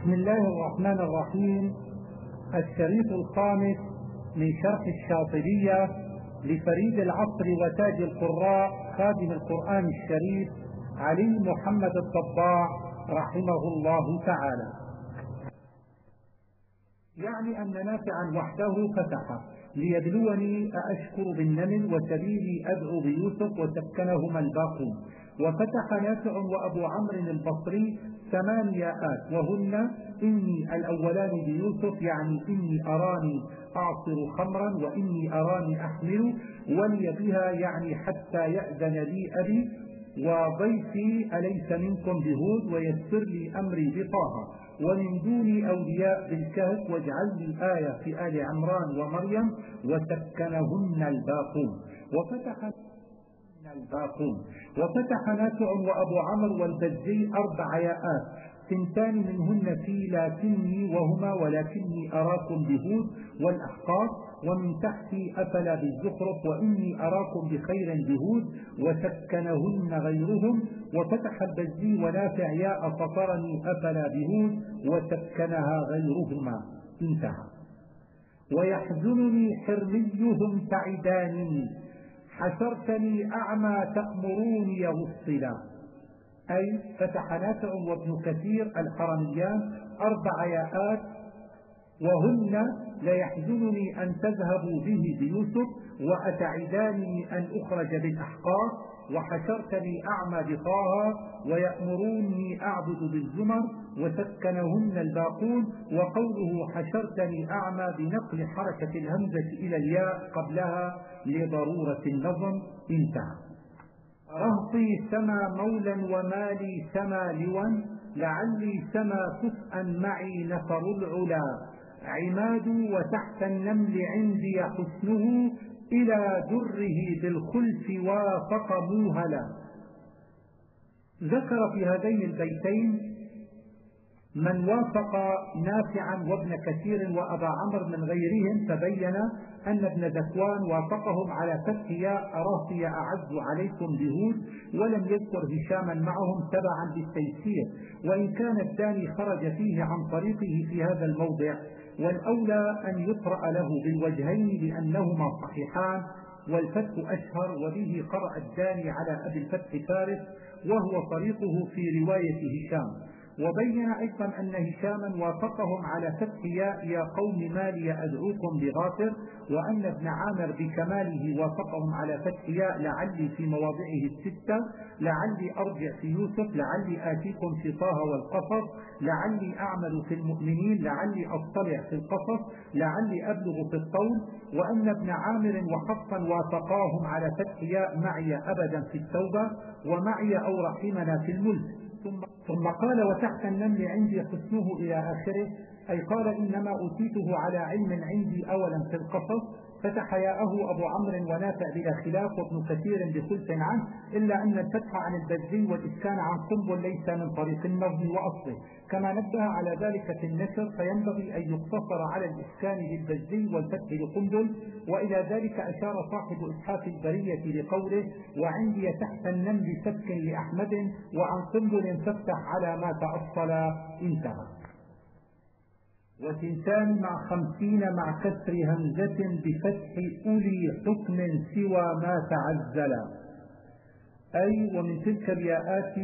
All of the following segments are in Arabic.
بسم الله الرحمن الرحيم. الشريط الخامس من شرح الشاطبية لفريد العصر وتاج القراء خادم القرآن الشريف علي محمد الطباع رحمه الله تعالى. يعني أن نافعا وحده فتح ليبلوني أأشكر بالنمل وسبيلي أدعو بيوسف وسكنهما الباقون. وفتح نافع وأبو عمرو البصري 8 آيات وهن إني الأولان بيوسف يعني إني أراني أعصر خمرا وإني أراني أحمل ولي بها يعني حتى يأذن لي أبي وضيفي أليس منكم بهود ويسر لي أمري بطه ومن دوني أولياء بالكهف واجعل لي آية في آل عمران ومريم وسكنهن الباقون. وفتح نافع وأبو عمرو والبزي 4 آيات 2 منهن في لكني وهما ولكني أراكم بهود والأحقاف ومن تحتي أفلا بالزخرف وإني أراكم بخير بهود وسكنهن غيرهم. وفتح البزي ونافع ياء فطرني أفلا بهود وسكنها غيرهما. انتهى. ويحزنني حرميهم تعداني حشرتني أعمى تأمروني وصلا. أي فتح نافع وابن كثير الحرميان 4 آيات وهن ليحزنني أن تذهبوا به بيوسف وأتعداني أن أخرج بالأحقاف وحشرتني أعمى بطه ويأمروني أعبد بالزمر وسكنهن الباقون. وقوله حشرتني أعمى بنقل حركة الهمزة إلى الياء قبلها لضرورة النظم. انتهى. رهطي سما مولا ومالي سما لوا لعلي سما كفءا معي نفر العلا عماد وتحت النمل عندي حسنه إلى دره بالخلف وافق موهلا. ذكر في هذين البيتين من وافق نافعا وابن كثير وأبا عمرو من غيرهم فبين أن ابن ذكوان وافقهم على فتح ياء رهطي أعز عليكم بهود ولم يذكر هشاما معهم تبعا للتيسير وإن كان الثاني خرج فيه عن طريقه في هذا الموضع والأولى أن يقرأ له بالوجهين لأنهما صحيحان والفتح أشهر وبه قرأ الداني على أبي الفتح فارس وهو طريقه في رواية هشام. وبين أيضا أن هشاما وافقهم على فتح يا قوم مالي أدعوكم بغافر وأن ابن عامر بكماله وافقهم على فتح ياء لعلي في مواضعه 6 لعلي أرجع في يوسف لعلي آتيكم في طه والقصص لعلي أعمل في المؤمنين لعلي أطلع في القصص لعلي أبلغ في الطول. وأن ابن عامر وحفصا وافقاهم على فتح ياء معي أبدا في التوبة ومعي أو رحمنا في الملك. ثم قال وتحت النمل عندي حسنه إلى آخره أي قال إنما أوتيته على علم عندي أولا في القصص. فتح ياءه أبو عمرو ونافع بلا خلاف وابن كثير بخلف عنه إلا أن الفتح عن البزي والإسكان عن قنبل ليس من طريق النظم وأصله كما نبه على ذلك في النشر فينبغي أن يقتصر على الإسكان للبزي والفتح لقنبل. وإلى ذلك أشار صاحب إسحاف البرية لقوله وعندي تحت النمل سك لأحمد وعن قنبل فافتح على ما تأصل. انتهى. 2 مع 50 مع كسر همزة بفتح أولي حكم سوى ما تعزل. أي ومن تلك الياءات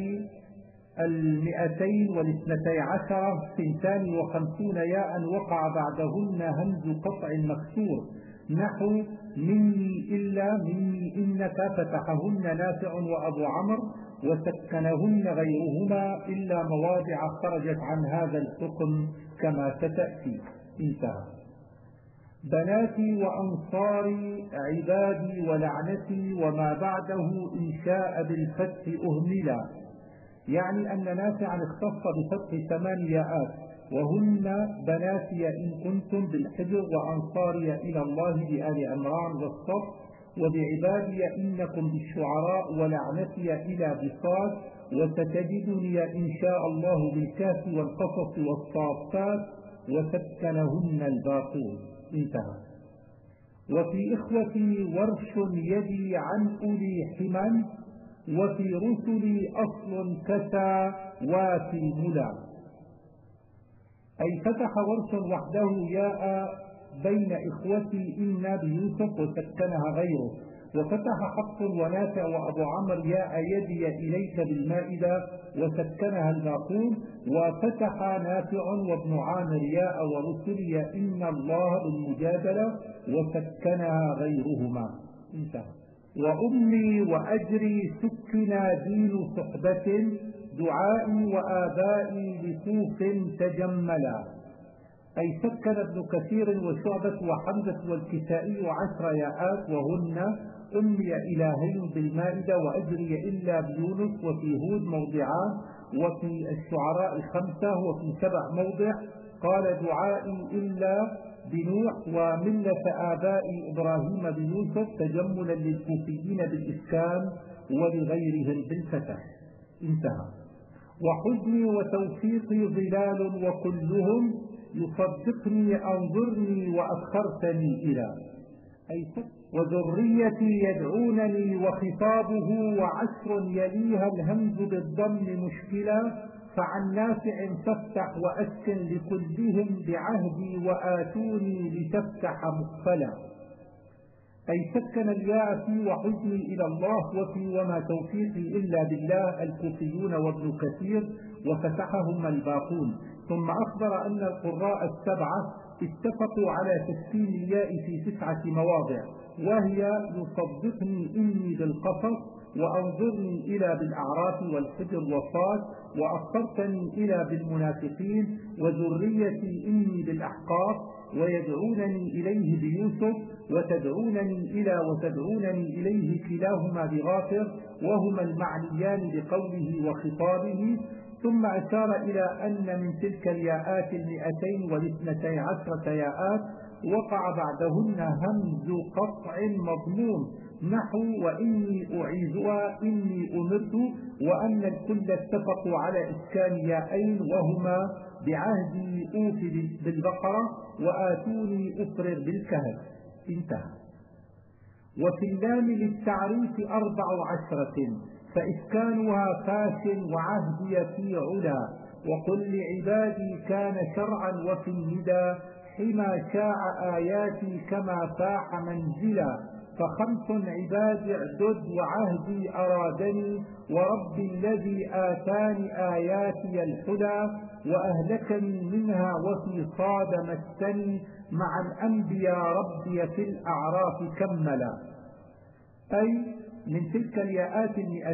212 52 ياء وقع بعدهن همز قطع مكسور نحو مني إلا مني إنك فتحهن نافع وأبو عمرو وسكنهن غيرهما إلا مواضع خرجت عن هذا الحكم كما ستأتي. انتهى. بناتي وأنصاري عبادي ولعنتي وما بعده إن شاء بالفتح أهملا. يعني أن نافعا اختص بفتح 8 آيات وهن بناتي إن كنتم بالحجر وأنصاري إلى الله بآل عمران والصف وبعبادي إنكم بالشعراء ولعنتي إلى بصاد وستجدني إن شاء الله بالكاف والقصص والصافات وسكنهن الباقون. انتهى. وفي إخوتي ورش يدي عن أولي حمى وفي رسلي أصل كسى وافي ملا. أي فتح ورش وحده ياء بين إخوتي إنا بيوسف وسكنها غيره، وفتح حفص ونافع وأبو عمرو ياء يدي إليك بالمائدة وسكنها الباقون، وفتح نافع وابن عامر ياء ورسلي إن الله بالمجادلة وسكنها غيرهما. انتهى. وأمي وأجري سكنا دين صحبة دعائي وآبائي لكوف تجملا. أي سكن ابن كثير وشعبة وحمزة والكسائي 10 ياءات، وهن أمي إلهين بالمائدة وأجري إلا بيونس، وفي هود موضعان، وفي الشعراء 5، وفي 7 موضع. قال دعائي إلا بنوح وملة آبائي إبراهيم بيوسف تجملا للكوفيين بالإسكان ولغيرهم بالفتح. انتهى. وحزني وتوفيقي ظلال وكلهم يصدقني أنظرني وأخرتني إلى. أي وذريتي يدعونني وخطابه وعشر يليها الهمز بالضم مشكلا، فعن نافع فافتح وأسكن لكلهم بعهدي وآتوني لتفتح مقفلا. أي سكن الياء في وحزني إلى الله وفي وما توفيقي إلا بالله الكوفيون وابن كثير وفتحهم الباقون. ثم أخبر أن القراء 7 اتفقوا على تسكين الياء في 9 مواضع، وهي يصدقني إني بالقصص، وأنظرني إلى بالأعراف والحجر والصاد، وأخرتني إلى بالمنافقين، وذريتي إني بالأحقاف، ويدعونني إليه بيوسف، وتدعونني إليه كلاهما بغافر، وهما المعنيان بقوله وخطابه. ثم أشار إلى أن من تلك الياءات 212 ياءات وقع بعدهن همز قطع مضمون نحو وإني أعيذها إني أمرت، وأن الكل اتفقوا على إسكان ياءين وهما بعهدي أوفي بالبقرة وآتوني أفرر بالكهف. انتهى. وفي اللام للتعريف 14، فإسكانها فاش وعهدي في علا، وقل لعبادي كان شرعا وفي الندى حما شاع آياتي كما فاح منزلا، ف5 عبادي اعدد وعهدي أرادني، ورب الذي آتاني آياتي الحدى، وأهلكني منها وفي صاد مسني، مع الأنبياء ربي في الأعراف كملا. أي من تلك الياءات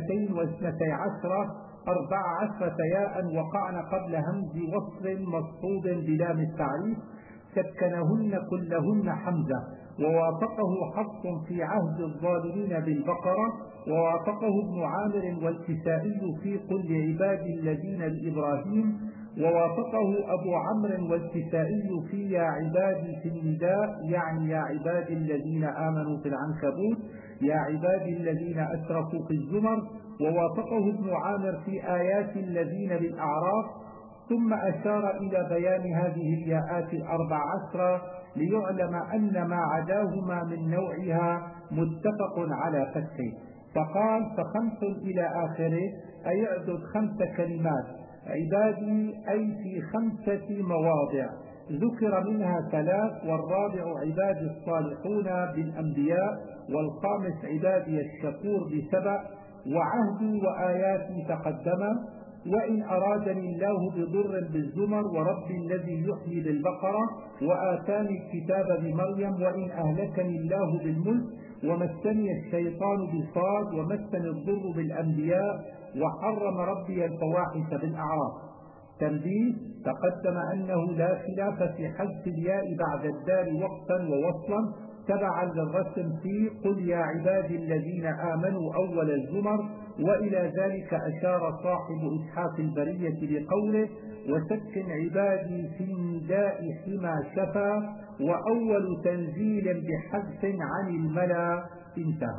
212 14 ياء وقعن قبل همز وصل مصحوب بلام التعريف، سكنهن كلهن حمزة، ووافقه حفص في عهد الظالمين بالبقرة، ووافقه ابن عامر والكسائي في قل لعبادي الذين بإبراهيم، ووافقه أبو عمرو والكسائي في يا عبادي في النداء، يعني يا عبادي الذين آمنوا في العنكبوت، يا عبادي الذين أسرفوا في الزمر، ووافقه ابن عامر في آيات الذين بالأعراف. ثم أشار إلى بيان هذه الياءات 14 ليعلم أن ما عداهما من نوعها متفق على فتحه، فقال ف5 إلى آخره، أي اعدد 5 كلمات عبادي، أي في 5 مواضع ذكر منها 3، والرابع عبادي الصالحون بالأنبياء، والخامس عبادي الشكور ب7، وعهدي وآياتي تقدم، وإن أرادني الله بضر بالزمر، ورب الذي يحيي بالبقرة، وآتاني الكتاب بمريم، وإن أهلكني الله بالملك، ومسني الشيطان بصاد، ومسني الضر بالأنبياء، وحرم ربي الفواحش بالأعراف. تنبيه: تقدم أنه لا خلاف في حذف الياء بعد الدال وقتا ووصلا تبعا للرسم في قل يا عبادي الذين آمنوا أول الزمر، وإلى ذلك أشار صاحب إسحاق البرية بقوله وسكن عبادي في النداء حما شفا، وأول تنزيل بحذف عن الملا. انتهى.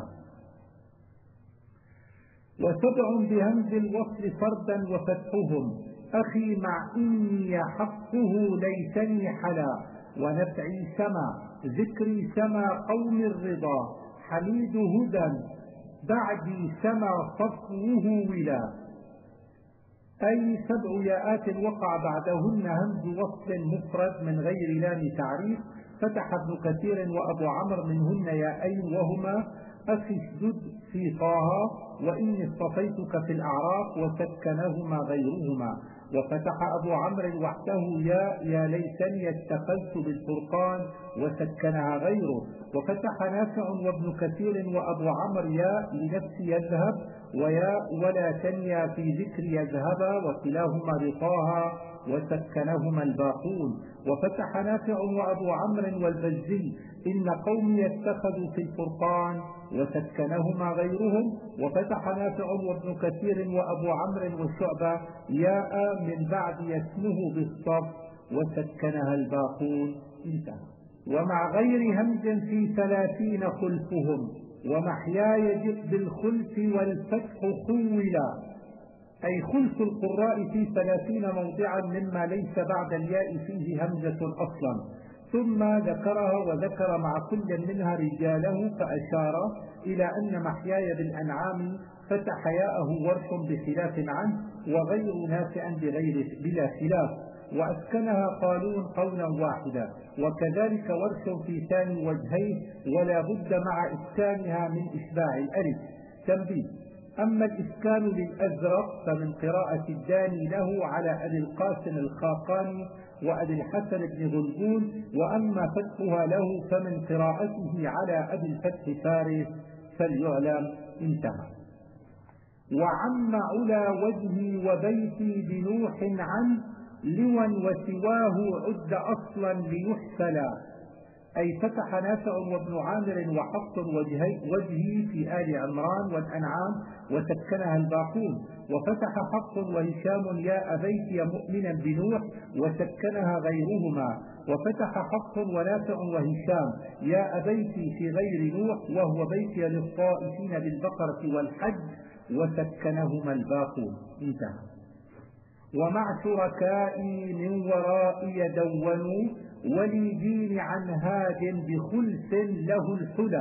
و7 بهمز الوصل فردا وفتحهم أخي مع إني حقه ليتني حلا، ونفعي سما ذكري سما قوم الرضا، حميد هدى بعدي سما صفوه ولا. أي 7 ياءات وقع بعدهن همز وصل مفرد من غير لام تعريف. فتح ابن كثير وأبو عمرو منهن ياءين وهما أخي اشدد في طه وإني اصطفيتك في الأعراف وسكنهما غيرهما. وفتح أبو عمرو وحده يا ليتني اتخذت بالفرقان وسكنها غيره. وفتح نافع وابن كثير وأبو عمرو يا لنفسي يذهب ويا ولا تنيا في ذكر يذهب وكلاهما بطاها وسكنهما الباقون. وفتح نافع وأبو عمرو والبزي إن قومي اتخذوا في الفرقان وسكنهما غيرهم. وفتح نافع وابن كثير وأبو عمرو والشعبة ياء من بعد يسمه بالصف وسكنها الباقون. انتهى. ومع غير همز في 30 خلفهم ومحياي جئ بالخلف والفتح خولا. أي خلف القراء في 30 موضعا مما ليس بعد الياء فيه همزة أصلا. ثم ذكرها وذكر مع كل منها رجاله فأشار إلى أن محياي بالأنعام فتح ياءه ورش بخلاف عنه وغير نافع بلا خلاف. وأسكنها قالون قولا واحدا وكذلك ورش في ثاني وجهيه ولا بد مع إسكانها من إشباع الألف. تنبيه: أما الإسكان للأزرق فمن قراءة الداني له على أبي القاسم الخاقاني وأبي الحسن بن غلبون. وأما فتحها له فمن قراءته على أبي الفتح فارس فليعلم. انتهى. وعم علا وجهي وبيتي بنوح عن لوا وسواه عد أصلا ليحسلا. أي فتح نافع وابن عامر وحفص وجهي في آل عمران والأنعام وسكنها الباقون. وفتح حفص وهشام يا أبيتي مؤمنا بنوح وسكنها غيرهما. وفتح حفص ونافع وهشام يا أبيتي في غير نوح وهو بيتي للطائفين بالبقرة والحج وسكنهما الباقون. انتهى. ومع شركائي من ورائي دونوا ولي دين عن هاد بخلف له الحلى.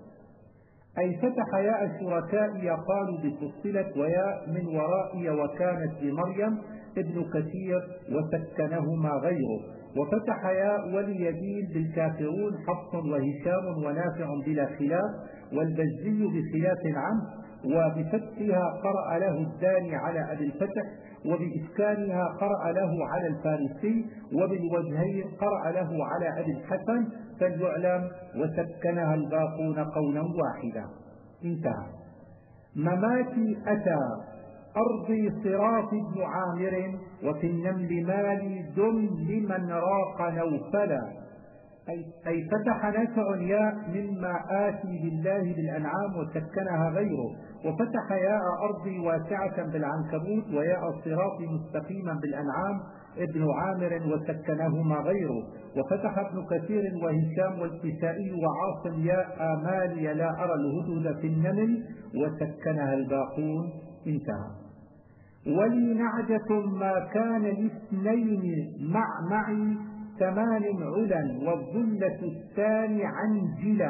أي فتح ياء الشركاء يقال بفصلت وياء من ورائي وكانت بمريم ابن كثير وسكنهما غيره. وفتح ياء ولي دين بالكافرون حفص وهشام ونافع بلا خلاف والبزي بخلاف عنه. وبفتحها قرأ له الداني على أبي الفتح وبإسكانها قرأ له على الفارسي وبالوجهين قرأ له على أبي الحسن فليعلم وسكنها الباقون قولا واحدا. انتهى. مماتي أتى أرضي صراط بن عامر وفي النمل مالي دم لمن راق نوفلا. أي فتح نافع ياء مما آتي بالله بالأنعام وسكنها غيره. وفتح ياء أرضي واسعة بالعنكبوت وياء الصراط مستقيما بالأنعام ابن عامر وسكنهما غيره. وفتح ابن كثير وهشام والكسائي وعاصم ياء مالي لا أرى الهدهد في النمل وسكنها الباقون. انتهى. ولي نعجة ما كان لاثنين معي 8 علا والظلة الثاني عنجلا.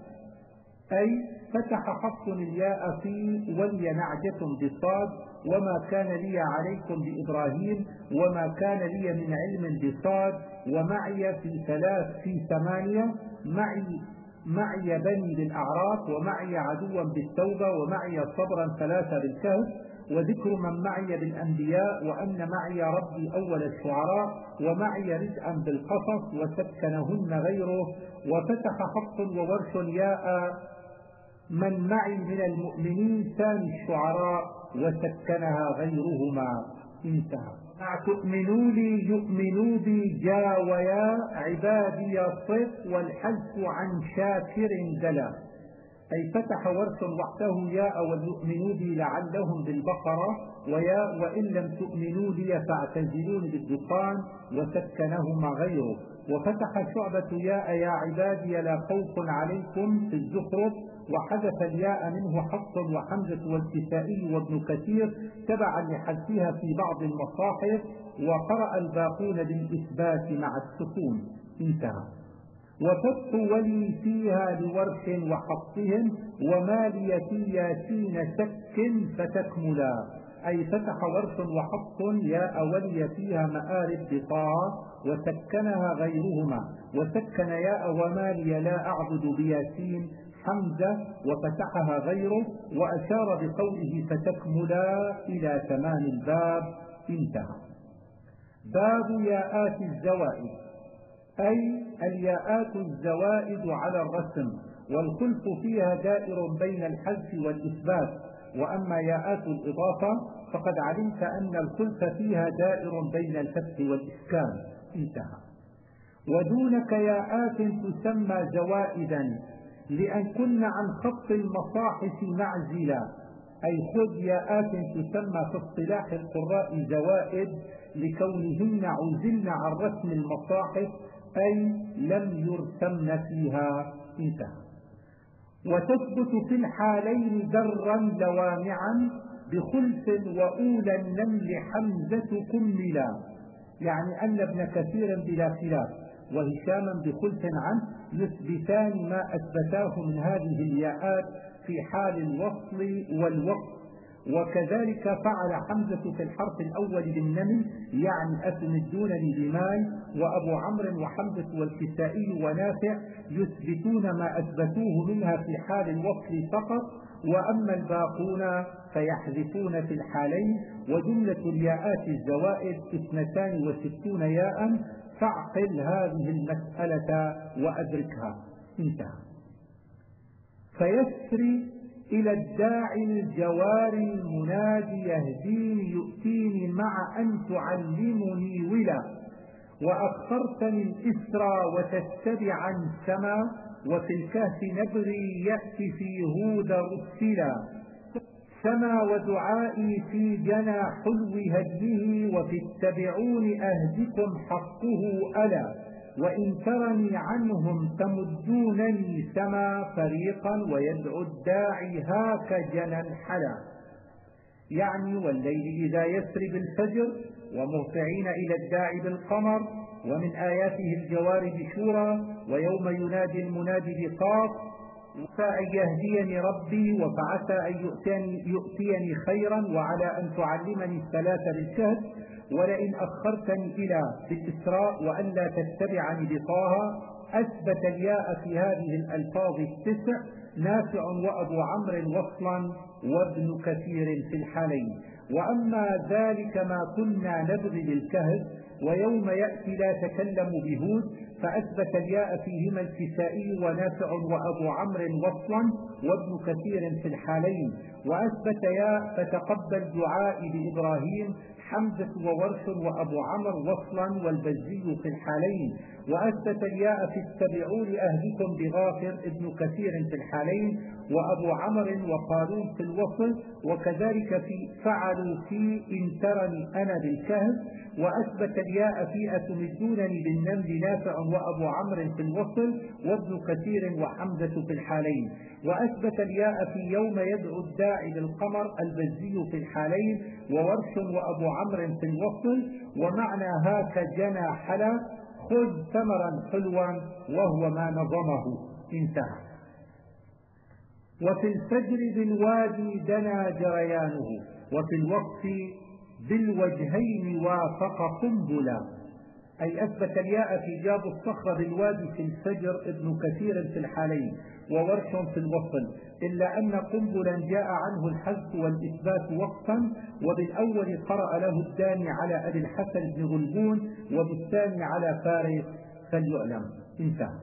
أي فتح حفص الياء في ولي نعجة بصاد وما كان لي عليكم بإبراهيم وما كان لي من علم بصاد ومعي في 8 معي بني بالأعراف ومعي عدوا بالتوبة ومعي صبرا 3 بالكهف. وذكر من معي بالأنبياء وأن معي ربي أول الشعراء ومعي رزءا بالقصص وسكنهن غيره. وفتح حفص وورش ياء من معي من المؤمنين ثاني الشعراء وسكنها غيرهما. انتهى. تؤمنوا لي يؤمنوا بي جا ويا عبادي صف والحذف عن شاكر دلا. أي فتح ورش وحده ياء وليؤمنوا بي لعلهم بالبقرة وياء وإن لم تؤمنوا لي فاعتزلون بالدخان وسكنهما غيره. وفتح شعبة ياء يا عبادي لا خوف عليكم في الزخرف وحذف الياء منه حفص وحمزة والكسائي وابن كثير تبعا لحذفها في بعض المصاحف وقرأ الباقون بالإثبات مع السكون. انتهى. وفتح ولي فيها لورش وحفصهم ومالي في ياسين سك فتكملا. أي فتح ورش وحفص ياء ولي فيها مآرب بطاء وسكنها غيرهما، وسكن ياء ومالي لا أعبد بياسين حمزة وفتحها غيره، وأشار بقوله فتكملا إلى تمام الباب. انتهى. باب ياءات الزوائد، أي الياءات الزوائد على الرسم، والخلف فيها دائر بين الحذف والإثبات. وأما ياءات الإضافة فقد علمت أن الخلف فيها دائر بين الفتح والإسكان. انتهى. ودونك ياءات تسمى زوائدا لأن كن عن خط المصاحف معزلا، أي خذ ياءات تسمى في اصطلاح القراء زوائد لكونهن عزلن عن رسم المصاحف، أي لم يرسمن فيها. انتهى. وتثبت في الحالين درا لوامعا بخلف وأولى النمل حمزة كملا، يعني أن ابن كثير بلا خلاف وهشاما بخلف عنه يثبتان ما أثبتاه من هذه الياءات في حال الوصل والوقف، وكذلك فعل حمزة في الحرف الأول بالنمل، يعني أتمدونني بمال، وأبو عمرو وحمزة والكسائي ونافع يثبتون ما أثبتوه منها في حال الوصل فقط، وأما الباقون فيحذفون في الحالين. وجملة الياءات الزوائد 62 ياء، فاعقل هذه المسألة وأدركها. انتهى. فيسري إلى الداعي الجواري المنادي يهديني يؤتيني مع أن تعلمني ولا، وأخرتني الإسرى وتتبعا سما، وفي الكهف نبغي يأتي في هود رسلا، سما ودعائي في جنى حلو هديه، وفي اتبعون أهدكم حقه ألا، وإن ترني عنهم تمدونني سما فريقا، ويدعو الداعي هاك جنى حلا، يعني والليل إذا يسري بالفجر، ومهطعين إلى الداعي بالقمر، ومن آياته الجوار بشورى، ويوم ينادي المنادي بقاف، فأن يهديني ربي، وفعسى أن يؤتيني خيرا، وعلى أن تعلمني الثلاث بالشهد، ولئن أخرتني إلى بالإسراء، وألا تتبعني بطاها. أثبت الياء في هذه الألفاظ التسع نافع وأبو عمرو وصلا وابن كثير في الحالين. وأما ذلك ما كنا نبغي للكهف ويوم يأتي لا تكلم بهود، فأثبت الياء فيهما الكسائي ونافع وأبو عمرو وصلا وابن كثير في الحالين. وأثبت ياء فتقبل دعائي بإبراهيم حمزة وورش وأبو عمرو وصلا والبزي في الحالين. وأثبت الياء في اتبعوا لأهلكم بغافر ابن كثير في الحالين، وأبو عمرو وقالون في الوصل، وكذلك في فعلوا في إن ترني أنا بالكهف. وأثبت الياء في أتمدونني بالنمل نافع وأبو عمرو في الوصل وابن كثير وحمزة في الحالين. وأثبت الياء في يوم يدعو الداعي بالقمر البزي في الحالين، وورش وأبو عمرو في الوصل. ومعنى هاك جنى حلا خذ ثمرا حلوا وهو ما نظمه. انتهى. وفي الفجر بالوادي دنا جريانه، وفي الوقت بالوجهين وافق قنبلا، أي أثبت الياء في جاب الصخرة بالوادي في الفجر ابن كثير في الحالين، وورش في الوصل، إلا أن قنبلا جاء عنه الحذف والإثبات وقفا، وبالأول قرأ له الداني على أبي الحسن بن غلبون، وبالثاني على فارس فليعلم. انتهى.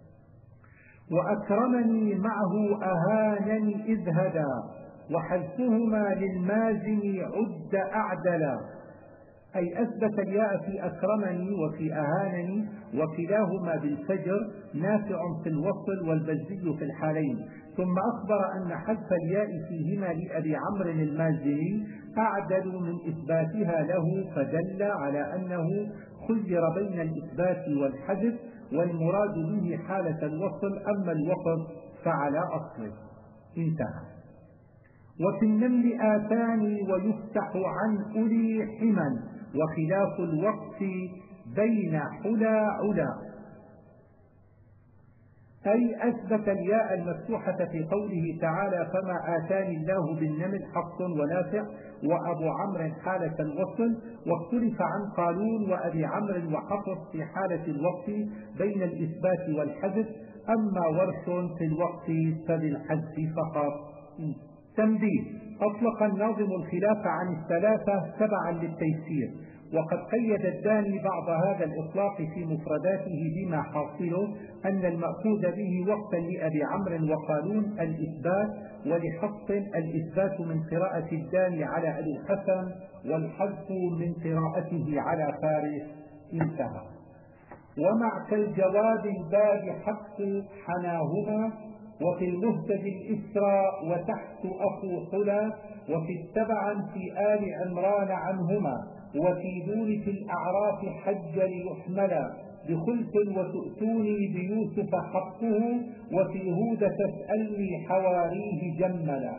وأكرمني معه أهانني إذ هدى، وحذفهما للمازن عد أعدلا، أي أثبت الياء في أكرمني وفي أهانني، وكلاهما بالفجر نافع في الوصل والبزي في الحالين. ثم أخبر أن حذف الياء فيهما لأبي عمرو المازني أعدل من إثباتها له، فدل على أنه خير بين الإثبات والحذف، والمراد به حالة الوصل، أما الوقف فعلى أصله. انتهى. وفي النمل آتاني ويفتح عن أولي حما، وخلاف الوقف بين حلا علا، أي أثبت الياء المفتوحة في قوله تعالى فما آتاني الله بالنمل حفص ونافع وأبو عمرو حالة الوصل، واختلف عن قالون وأبي عمرو وحفص في حالة الوقف بين الإثبات والحذف، أما ورش في الوقف فبالحذف فقط. تنبيه: أطلق الناظم الخلاف عن الثلاثة تبعا للتيسير، وقد قيد الداني بعض هذا الإطلاق في مفرداته بما حاصله أن المأخوذ به وقفا لأبي عمرو وقالون الإثبات، ولحفص الإثبات من قراءة الداني على أبي الحسن والحذف من قراءته على فارس. انتهى. ومع كالجواب الباب حق حناهما، وفي المهتد الإسرى وتحت أخو حلا، وفي التبعا في آل عمران عنهما، وفي دون في الأعراف حج ليحملا، بخلف وتؤتوني بيوسف حقه، وفي هود تسألني حواريه جملا.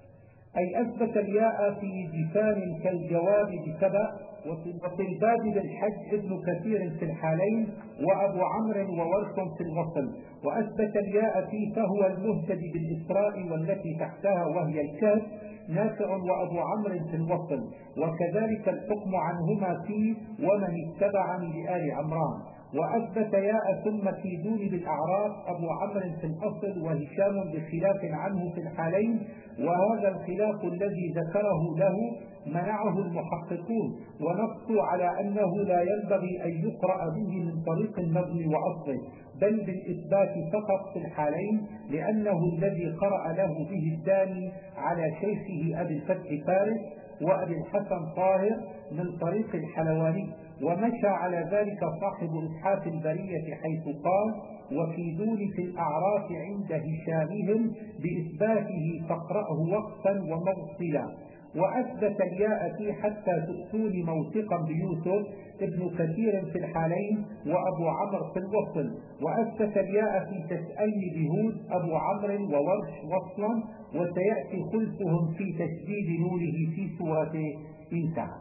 أي أثبت الياء في جفان كالجواب بسبأ، وفي الباب بالحج ابن كثير في الحالين وأبو عمرو وورش في الوصل، وأثبت الياء في فهو المهتد بالإسراء والتي تحتها وهي الكهف نافع وأبو عمرو في الوصل، وكذلك الحكم عنهما في ومن اتبعني لآل عمران، وأثبت ياء ثم في دون بالأعراف أبو عمرو في الأصل وهشام بخلاف عنه في الحالين، وهذا الخلاف الذي ذكره له منعه المحققون، ونصوا على أنه لا ينبغي أن يقرأ به من طريق النظم وأصله، بل بالإثبات فقط في الحالين، لأنه الذي قرأ له به الداني على شيخه أبي الفتح فارس وأبي الحسن طاهر من طريق الحلواني، ومشى على ذلك صاحب إسحاف البرية حيث قال وفي دون في الأعراف عند هشامهم بإثباته فاقرأه وقفا وموصلا. وأثبت الياء في حتى تؤتوني موثقا بيوسف ابن كثير في الحالين وأبو عمرو في الوصل، وأثبت الياء في تسألني بهود أبو عمرو وورش وصلا، وسيأتي خلفهم في تشديد نونه في سورته. انتهى.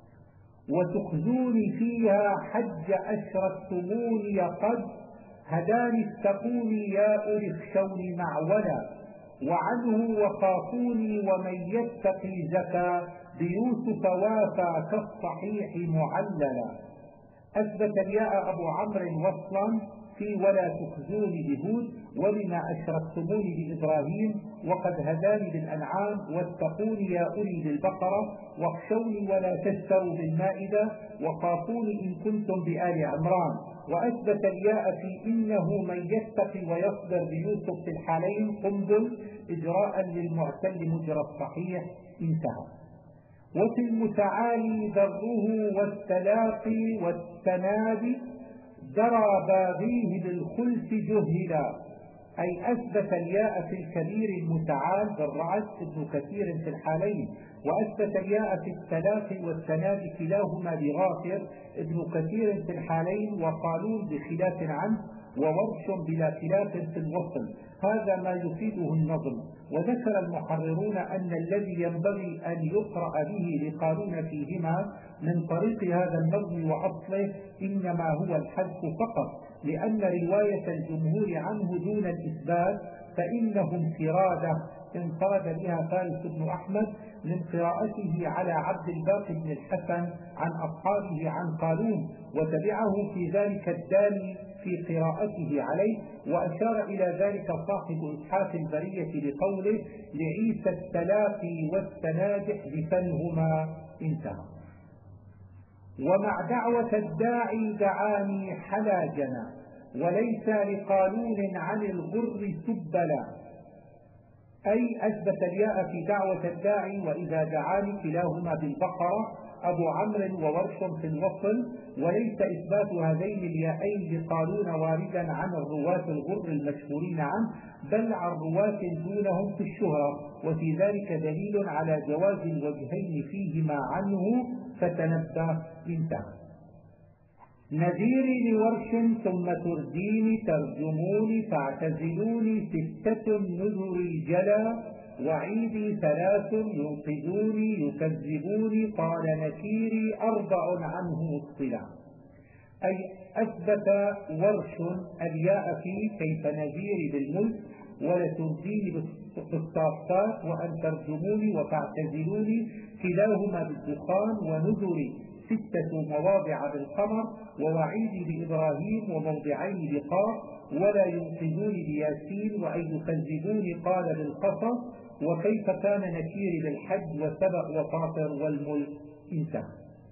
وتخزوني فيها حج أشركتموني قد هداني اتقوني يا أولي اخشوني معولا، وعنه وخافوني ومن يتقي زكى بيوسف وافى كالصحيح معللا. أثبت الياء أبو عمرو وصلا في ولا تخزوني بهود وبما أشركتموني بإبراهيم، وقد هداني بالأنعام، واتقوني يا أولي بالبقرة، واخشوني ولا تشتروا بالمائدة، وخافوني إن كنتم بآل عمران. وأثبت الياء في إنه من يتقي ويصبر بيوسف في الحالين قنبل إجراء للمعتل مجرى الصحيح. انتهى. وفي المتعالي ذره والتلاقي والتنادي درى باغيه بالخلف جهلا. أي أثبت الياء في الكبير المتعال بالرعد ابن كثير في الحالين، وأثبت الياء في التلاقي والتنادي كلاهما بغافر ابن كثير في الحالين وقالون بخلاف عنه وورش بلا خلاف في الوصل. هذا ما يفيده النظم. وذكر المحررون أن الذي ينبغي أن يقرأ به لقالون فيهما من طريق هذا النظم وأصله إنما هو الحذف فقط، لأن رواية الجمهور عنه دون الإثبات فإنه انفرادة انفرد بها فارس بن أحمد من قراءته على عبد الباقي بن الحسن عن أصحابه عن قالون، وتبعه في ذلك الداني في قراءته عليه، وأشار إلى ذلك صاحب إسحاف البرية بقوله لعيسى التلاقي والتنادح بفنهما. انتهى. ومع دعوة الداعي دعاني حلاجنا، وليس لقالون عن الغر سبلا. أي أثبت الياء في دعوة الداعي وإذا دعاني كلاهما بالبقرة أبو عمرو وورش في الوصل، وليس إثبات هذين الياءين لقالون واردا عن الرواة الغر المشهورين عنه، بل عن رواة دونهم في الشهرة، وفي ذلك دليل على جواز الوجهين فيهما عنه فتنبه. انتهى. نذيري لورش ثم ترديني ترجموني فاعتزلوني ستة نذري جلا، وعيدي ثلاث ينقذوني يكذبوني قال نكيري أربع عنه مصطلا. أي أثبت ورش الياء في كيف نذيري بالملك ولترديني بالصافات وأن ترجموني وتعتزلوني كلاهما بالدخان ونذري 6 مواضع بالقمر ووعيدي بإبراهيم وموضعين بقاف ولا ينقذوني بياسين وأن يكذبوني قال بالقصص وكيف كان نكيري بالحج وسبأ وفاطر والملك انتهى.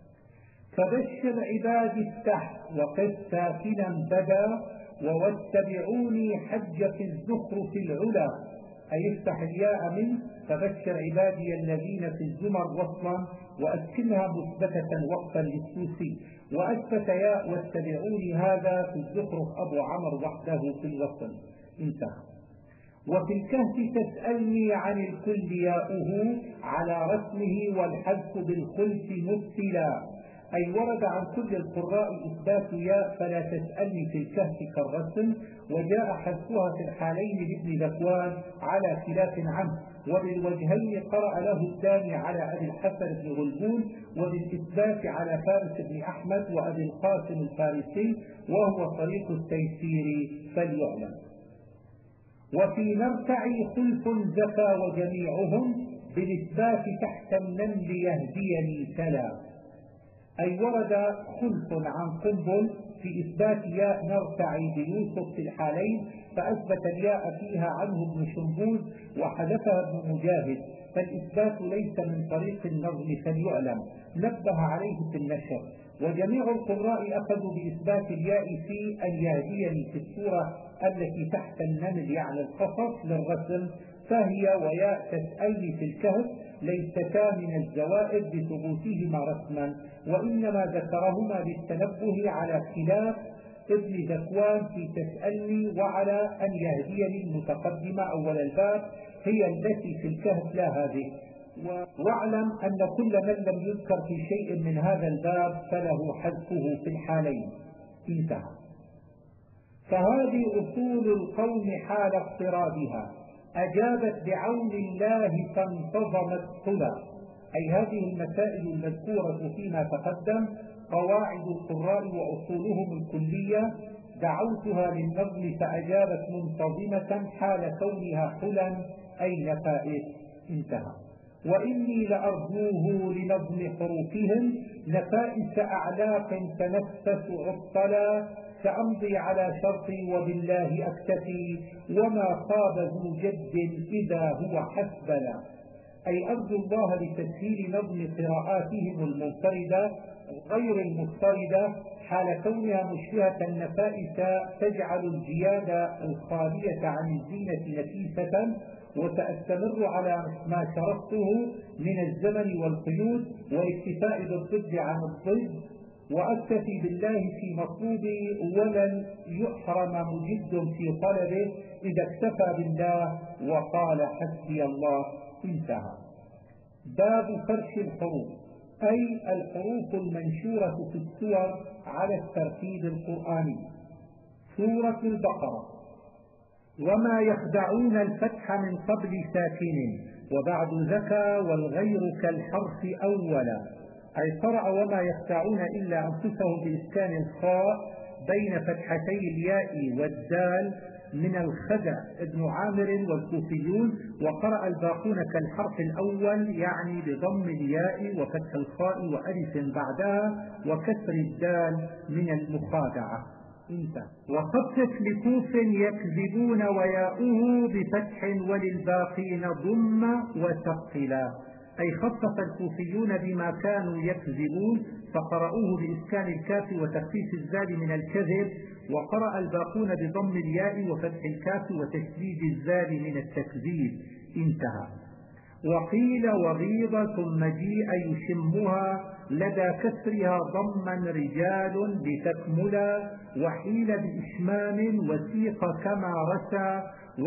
فبشر عبادي افتح وقف ساكنا بدا واتبعوني حج في الزخرف العلا أي افتح الياء من فبشر عبادي الذين في الزمر وصلا وأسكنها مثبتة وقفا للسوسي وأثبت ياء واتبعوني هذا في الزخرف أبو عمرو وحده في الوصل انتهى. وفي الكهف تسألني عن الكل ياؤه على رسمه والحذف بالخلف مبتلا أي ورد عن كل القراء إثبات ياء فلا تسألني في الكهف كالرسم وجاء حذفها في الحالين لابن ذكوان على خلاف عنه وبالوجهين قرأ له الثاني على أبي الحسن بن غلبون وبالإثبات على فارس بن أحمد وأبي القاسم الفارسي وهو طريق التيسير فليعلم. وفي نرتعي خلف زكى وجميعهم بالإثبات تحت النمل يهديني تلا أي ورد خلف عن قنبل في إثبات ياء نرتعي بيوسف في الحالين فأثبت الياء فيها عنه ابن شنبوز وحذفها ابن مجاهد فالإثبات ليس من طريق النظم فليعلم نبه عليه في النشر. وجميع القراء أخذوا بإثبات الياء في أن يهديني في السورة التي تحت النمل يعني القصص للرسم فهي وياء تسألني في الكهف ليستا من الزوائد بثبوتهما رسما وإنما ذكرهما للتنبه على خلاف ابن ذكوان في تسألني وعلى أن يهديني المتقدمة أول الباب هي التي في الكهف لا هذه. واعلم أن كل من لم يذكر في شيء من هذا الباب فله حذفه في الحالين انتهى. فهذه أصول القوم حال اضطرابها أجابت بعون الله فانتظمت صلا أي هذه المسائل المذكورة فيما تقدم قواعد القراء وأصولهم الكلية دعوتها للنظم فأجابت منتظمة حال كونها حلا أي نفائس انتهى. وإني لأرجوه لنظم حروفهم نفائس أعلاق تنفس عطلا سأمضي على شرطي وبالله أكتفي وما خاب ذو جد إذا هو حسبنا أي أرجو الله لتسهيل نظم قراءاتهم المنفردة غير المضطردة حال كونها مشبهة النفائس تجعل الجياد الخالية عن الزينة نفيسة وتستمر على ما شرطته من الزمن والقيود والاكتفاء بالضد عن الضد وأكتفي بالله في مطلوبي ولن يحرم مجد في طلبه إذا اكتفى بالله وقال حسبي الله انتهى. باب فرش الحروف أي الحروف المنشورة في السور على الترتيب القرآني. سورة البقرة وما يخدعون الفتح من قبل ساكن وبعد ذكى والغير كالحرف أولا أي قرأ وما يخدعون إلا أنفسهم بإسكان الخاء بين فتحتي الياء والدال من الخدع ابن عامر والكوفيون وقرأ الباقون كالحرف الأول يعني بضم الياء وفتح الخاء وألف بعدها وكسر الدال من المخادعة انت. وخفف لكوف يكذبون وياؤه بفتح وللباقين ضم وثقلا أي خفف الكوفيون بما كانوا يكذبون فقرأوه بإسكان الكاف وتخفيف الزال من الكذب وقرأ الباقون بضم الياء وفتح الكاف وتشديد الزال من التكذيب انتهى. وقيل وغيض ثم جيء يشمها لدى كسرها ضما رجال لتكملا وحيل بإشمام وسيق كما رسى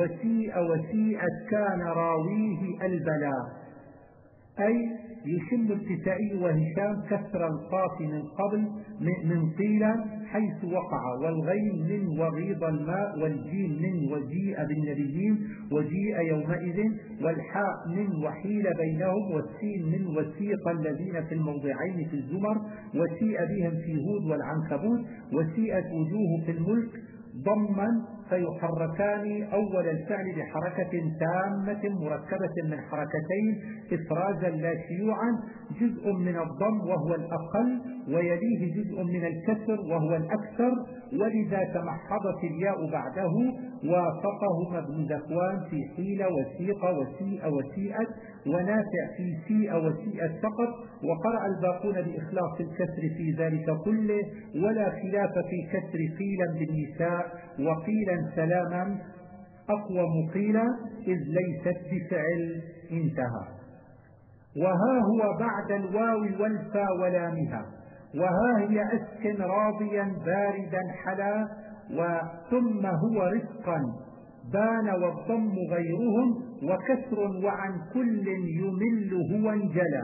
وسيئت كان راويه البلاء أي يشم الكسائي وهشام كسر القاف من قبل من قيل حيث وقع، والغين من وغيض الماء، والجيم من وجيء بالنبيين وجيء يومئذ، والحاء من وحيل بينهم، والسين من وسيق الذين في الموضعين في الزمر، وسيء بهم في هود والعنكبوت، وسيئت وجوه في الملك ضما، فيحركان أول الفعل بحركة تامة مركبة من حركتين إفرازا لا شيوعا، جزء من الضم وهو الأقل، ويليه جزء من الكسر وهو الأكثر، ولذا تمحضت الياء بعده. وافقهما ابن ذكوان في حيل وسيق وسيء وسيئت، ونافع في سيء وسيئت فقط، وقرأ الباقون بإخلاص الكسر في ذلك كله، ولا خلاف في كسر قيلا بالنساء، وقيلا سلاما أقوى مقيلا إذ ليست بفعل. انتهى. وها هو بعد الواو والفا ولامها، وها هي أسكن راضيا باردا حلا، وثم هو رزقا بان والضم غيرهم، وكسر وعن كل يمل هو انجلى،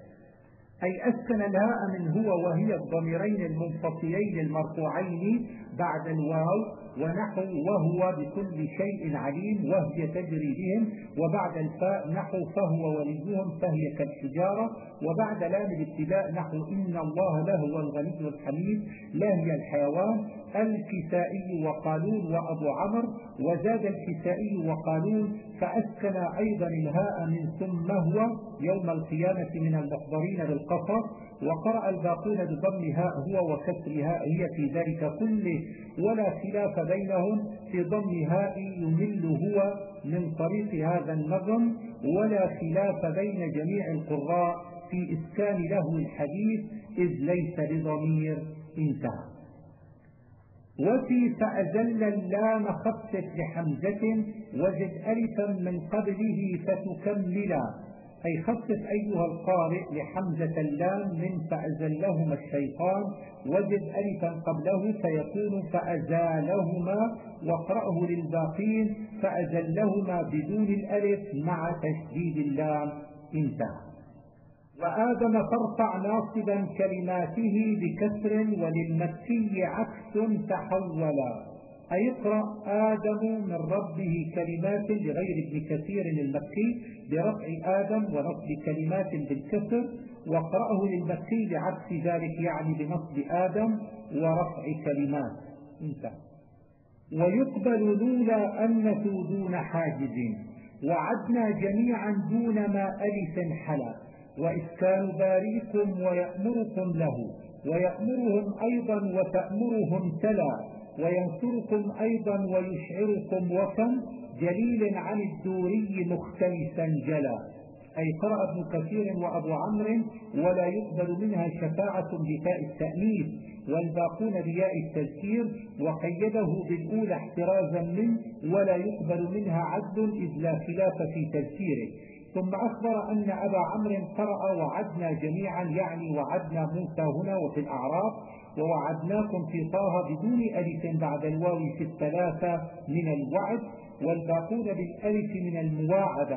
أي أسكن الهاء من هو وهي الضميرين المنفصلين المرفوعين بعد الواو، ونحو وهو بكل شيء عليم وهي تجري بهم، وبعد الفاء نحو فهو وليهم فهي كالحجارة، وبعد لام الابتداء نحو إن الله لهو الغني الحميد لا هي الحيوان. الكسائي وقالون وأبو عمر، وزاد الكسائي وقالون فأسكن أيضا الهاء من ثم هو يوم القيامة من المحضرين بالقصر، وقرأ الباقون بضم هاء هو وكسر هاء هي في ذلك كله، ولا خلاف بينهم في ضم هاء يمل هو من طريق هذا النظم، ولا خلاف بين جميع القراء في إسكان له الحديث إذ ليس بضمير. انتهى. وفي فأزل اللام خفت بحمزة، وزد ألفا من قبله فتكملا، أي خفت أيها القارئ لحمزة اللام من فأزلهما الشيطان، وزد ألفا قبله فيكون فأزالهما، واقرأه للباقين فأزلهما بدون الألف مع تشديد اللام. انتهى. وآدم فارفع ناصبا كلماته بكسر، وللمكي عكس تحولا، أي اقرأ آدم من ربه كلمات لغير ابن كثير المكي برفع آدم ونصب كلمات بالكسر، واقرأه للمكي بعكس ذلك يعني بنصب آدم ورفع كلمات. انتهى. ويقبل لولا أنه دون حاجز، وعدنا جميعا دون ما ألف حلا، وإسكان باريكم ويأمركم له، ويأمرهم أيضا وتأمرهم تلا، وينصركم أيضا ويشعركم وكم جليل عن الدوري مختلفا جلا، أي قرأ ابن كثير وأبو عمرو ولا يقبل منها شفاعة بتاء التأنيث، والباقون بياء التذكير، وقيده بالأولى احترازا منه ولا يقبل منها عدل إذ لا خلاف في تذكيره. ثم أخبر أن أبا عمرو قرأ وعدنا جميعا يعني وعدنا موسى هنا وفي الأعراف، ووعدناكم في طه بدون ألف بعد الواو في الثلاثة من الوعد، والباقون بالألف من المواعدة،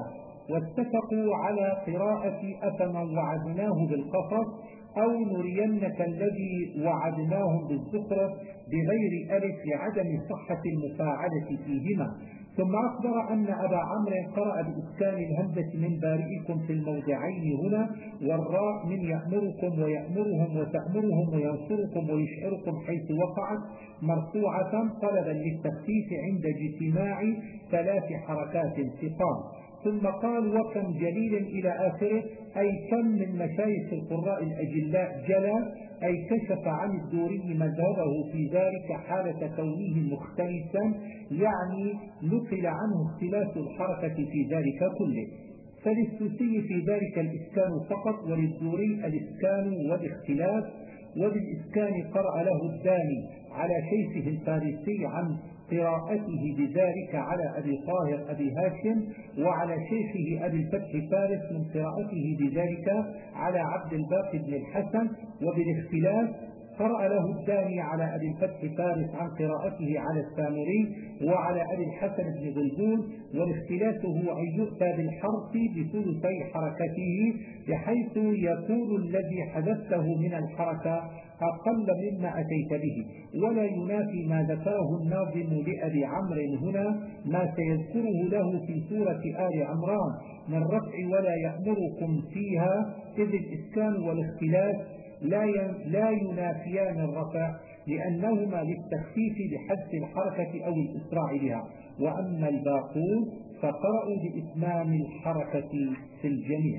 واتفقوا على قراءة أفمن وعدناه بالقصص أو نرينك الذي وعدناهم بالزخرف بغير ألف لعدم صحة المفاعلة فيهما. ثم أخبر أن أبا عمرو قرأ بإسكان الهمزة من بارئكم في الموضعين هنا، والراء من يأمركم ويأمرهم وتأمرهم وينصركم ويشعركم حيث وقعت مرفوعة طلبا للتخفيف عند اجتماع ثلاث حركات انتقام. ثم قال وكم جليل إلى آخره، أي كم من مشايخ القراء الأجلاء جلا، أي كشف عن الدوري مذهبه في ذلك حالة كونه مختلفا، يعني نقل عنه اختلاف الحركة في ذلك كله. فللسوسي في ذلك الإسكان فقط، وللدوري الإسكان والاختلاف، وبالإسكان قرأ له الداني على شيخه الفارسي عن قراءته بذلك على أبي طاهر أبي هاشم، وعلى شيخه أبي الفتح فارس من قراءته بذلك على عبد الباقي بن الحسن. وبالاختلاف قرأ له الداني على أبي الفتح فارس عن قراءته على السامري وعلى أبي الحسن بن بلبول، والاختلاف هو أن يؤتى بالحرف بثلثي حركته بحيث يكون الذي حدثه من الحركة أقل مما أتيت به، ولا ينافي ما ذكره الناظم لأبي عمرو هنا ما سيذكره له في سورة آل عمران من رفع ولا يأمركم فيها، إذ الإسكان والاختلاف لا ينافيان الرفع، لأنهما للتخفيف بحذف الحركة أو الإسراع بها. وأما الباقون فقرأوا بإتمام الحركة في الجميع.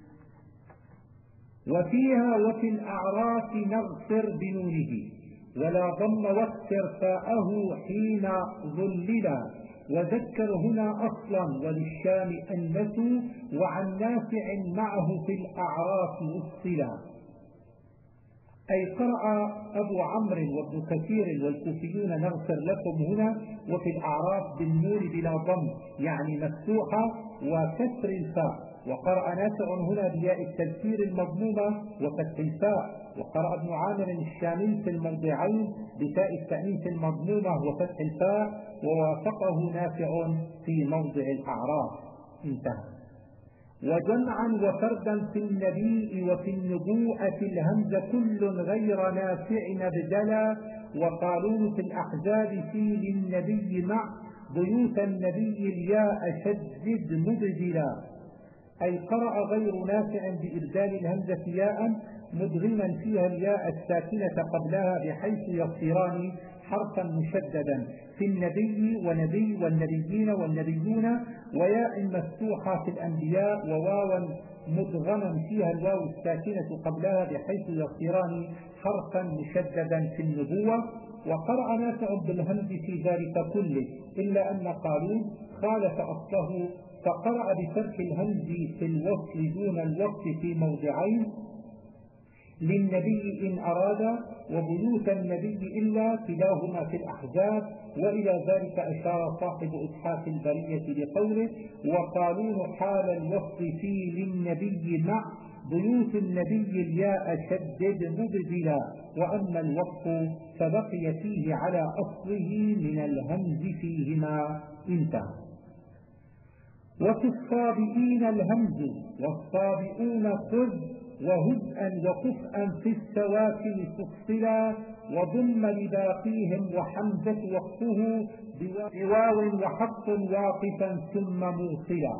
وفيها وفي الأعراف نغفر بنونه، ولا ضم واكسر فاءه حين ظللا، وذكر هنا أصلا وللشام أنسوا، وعن نافع معه في الأعراف وصلا. أي قرأ أبو عمرو وابن كثير والكوفيون نغفر لكم هنا، وفي الأعراف بالنور بلا ضم يعني مفتوحة وكسر الفاء، وقرأ نافع هنا بياء التذكير المضمومة وفتح الفاء، وقرأ ابن عامر الشامي في الموضعين بتاء التأنيث المضمومة وفتح الفاء، ووافقه نافع في موضع الأعراف. انتهى. وجمعا وفردا في النبي وفي النبوءة الهمز كل غير نافع ابدلا، وقالون في الأحزاب في للنبي مع بيوت النبي الياء شدد مبدلا. أي قرأ غير نافع بإبدال الهمزة ياء مدغما فيها الياء الساكنة قبلها بحيث يصيران حرفا مشددا في النبي ونبي والنبيين والنبيون، وياء مفتوحة في الأنبياء، وواوا مدغما فيها الواو الساكنة قبلها بحيث يصيران حرفا مشددا في النبوة. وقرأ نافع بالهمز في ذلك كله، إلا أن قالون خالف أصله فقرأ بفتح الهمز في الوصل دون الوقت في موضعين للنبي إن أراد، وبيوت النبي إلا كلاهما في الأحزاب. وإلى ذلك أشار صاحب إتحاف البرية بقوله وقالون حال الوصف في للنبي مع بيوت النبي الياء شدد مبدلا. وأما الوصف فبقي فيه على أصله من الهمز فيهما. انتهى. وفي الصابئين الهمز والصابئون خذ وهزءا وكفءا في السواكن فصلا، وضم لباقيهم وحمزة وقفه بواو وحق واقفا ثم موصلا.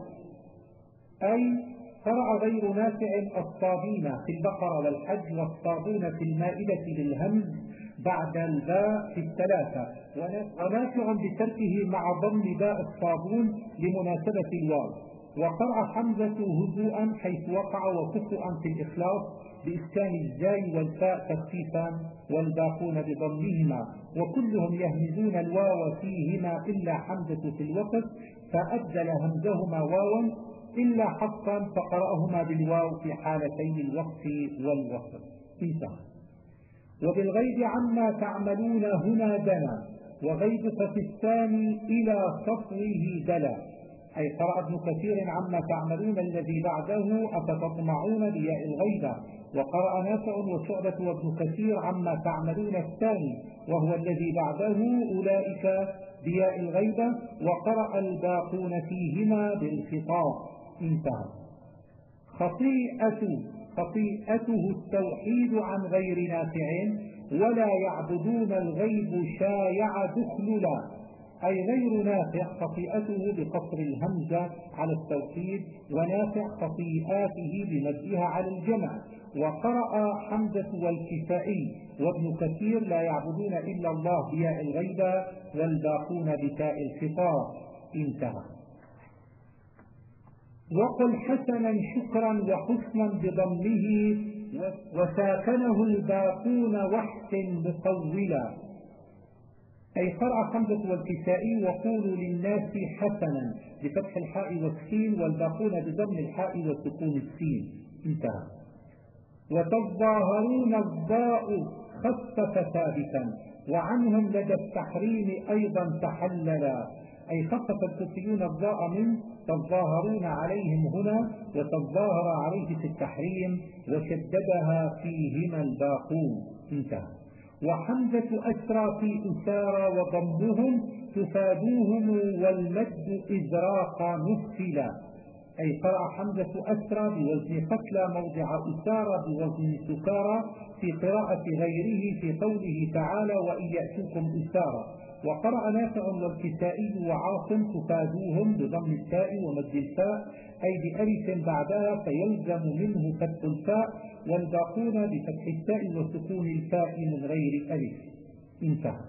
أي قرأ غير نافع الصابين في البقرة والحج والصابون في المائدة بالهمز بعد الباء في الثلاثة، ونافع بتركه مع ضم باء الصابون لمناسبة الواو. وقرأ حمزة هدوءا حيث وقع وكفؤا في الإخلاص بإسكان الزاي والفاء تخفيفا، والباقون بضمهما، وكلهم يهمزون الواو فيهما إلا حمزة في الوقت فأبدل همزهما واوا، إلا حقا فقرأهما بالواو في حالتين الوقف والوصل. انتهى. وبالغيب عما تعملون هنا دنا، وغيبك في الثاني إلى صفوه دلا. أي قرأ ابن كثير عما تعملون الذي بعده أفتطمعون بياء الغيبة، وقرأ نافع وشعبة وابن كثير عما تعملون الثاني وهو الذي بعده أولئك بياء الغيبة، وقرأ الباقون فيهما بالخطاب. انتهى. خطيئته التوحيد عن غير نافع، ولا يعبدون الغيب شايع دخللا. أي غير نافع خطيئته بقصر الهمزة على التوحيد، ونافع خطيئاته بمدها على الجمع. وقرأ حمزة والكسائي وابن كثير لا يعبدون إلا الله بياء الغيبة، والباقون بتاء الخطاب. انتهى. وقل حسنا شكرا وحسنا بضمه، وساكنه الباقون واحسن مطولا. أي قرأ حمزة والكسائي وقولوا للناس حسنا بفتح الحاء والسين، والباقون بضم الحاء وسكون السين. انتهى. وتظاهرون الضاء خفف ثابتا، وعنهم لدى التحريم أيضا تحللا. أي خفف الكوفيون الضاء من تظاهرون عليهم هنا، وتظاهر عليه في التحريم، وشددها فيهما الباقون. انتهى. وحمزة أسرى في أسارى وضمهم تفادوهم، والمد إزراق مثلا. أي قرأ حمزة أسرى بوزن قتلى موضع أسارى بوزن سكارى في قراءة غيره في قوله تعالى وإن يأتوكم أسارى. وقرأ نافع والكسائي وعاصم تفادوهم بضم التاء ومد الفاء أي بألف بعدها فيلزم منه فتح الفاء، والباقون بفتح التاء وسكون الفاء من غير ألف. انتهى.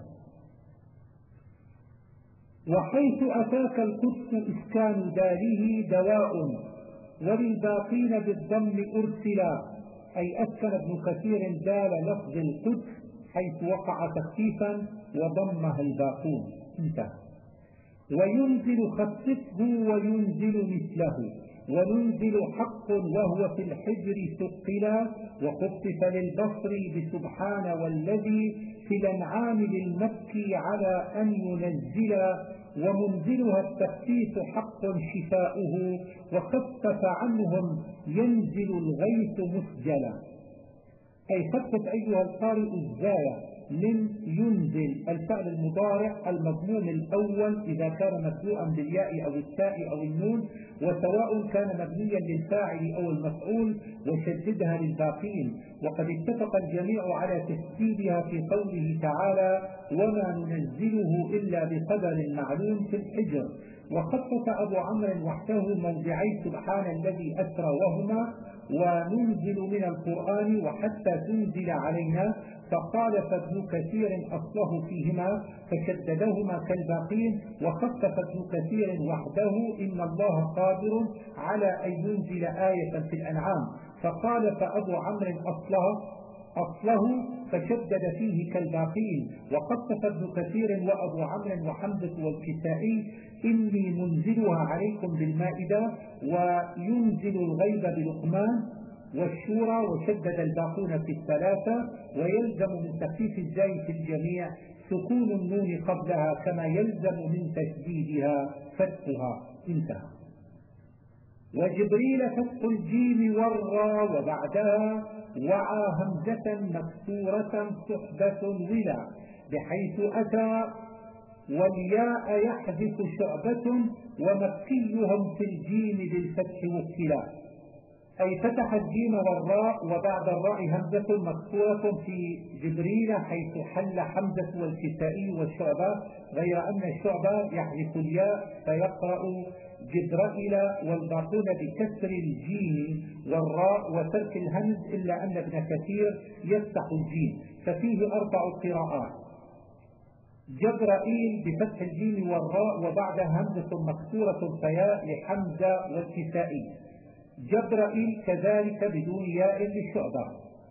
وحيث أتاك القدس إسكان داله دواء وللباقين بالضم أرسلا، أي أسكن ابن كثير دال لفظ القدس حيث وقع تخفيفا وضمها الباقون. انتهى. وينزل خففه وينزل مثله، وننزل حق وهو في الحجر ثقلا، وخفف للبصر بسبحان والذي في الأنعام للمكي على أن ينزلا، ومنزلها التخفيف حق شفاؤه، وخفف عنهم ينزل الغيث مسجلا. أي خفف أيها القارئ الزايا من ينزل الفعل المضارع المضموم الأول إذا كان مبدوءا بالياء أو التاء أو النون، وسواء كان مبنيا للفاعل أو المفعول، وشددها للباقين. وقد اتفق الجميع على تشديدها في قوله تعالى وما ننزله إلا بقدر معلوم في الحجر. وخفف أبو عمرو وحده موضعي سبحان الذي أسرى وهما وننزل من القرآن وحتى تنزل علينا، فخالف ابن كثير أصله فيهما فشددهما كالباقين، وخفف ابن كثير وحده إن الله قادر على أن ينزل آية في الأنعام، فخالف أبو عمرو أصله فشدد فيه كالباقين. وخفف ابن كثير وأبو عمرو وحمزة والكسائي إني منزلها عليكم بالمائدة، وينزل الغيب بلقمان والشورى، وشدد الباقون في الثلاثة. ويلزم من تخفيف الزاي في الجميع سكون النون قبلها كما يلزم من تشديدها فتحها. انتهى. وجبريل فتح الجيم والراء وبعدها وعى همزة مكسورة صحبة ولا، بحيث أتى والياء يحذف شعبة ومكيهم في الجيم بالفتح وكلا. أي فتح الجيم والراء وبعد الراء همزة مكسورة في جبريل حيث حل حمزة والكسائي والشعبة، غير أن الشعبة يحذف الياء فيقرأ جبرائيل، والباقون بكسر الجيم والراء وترك الهمز، إلا أن ابن كثير يفتح الجيم، ففيه 4 قراءات: جبرائيل بفتح الجيم والراء وبعد همزة مكسورة فياء لحمزة والكسائي، جبرائيل كذلك بدون ياء للشعبة،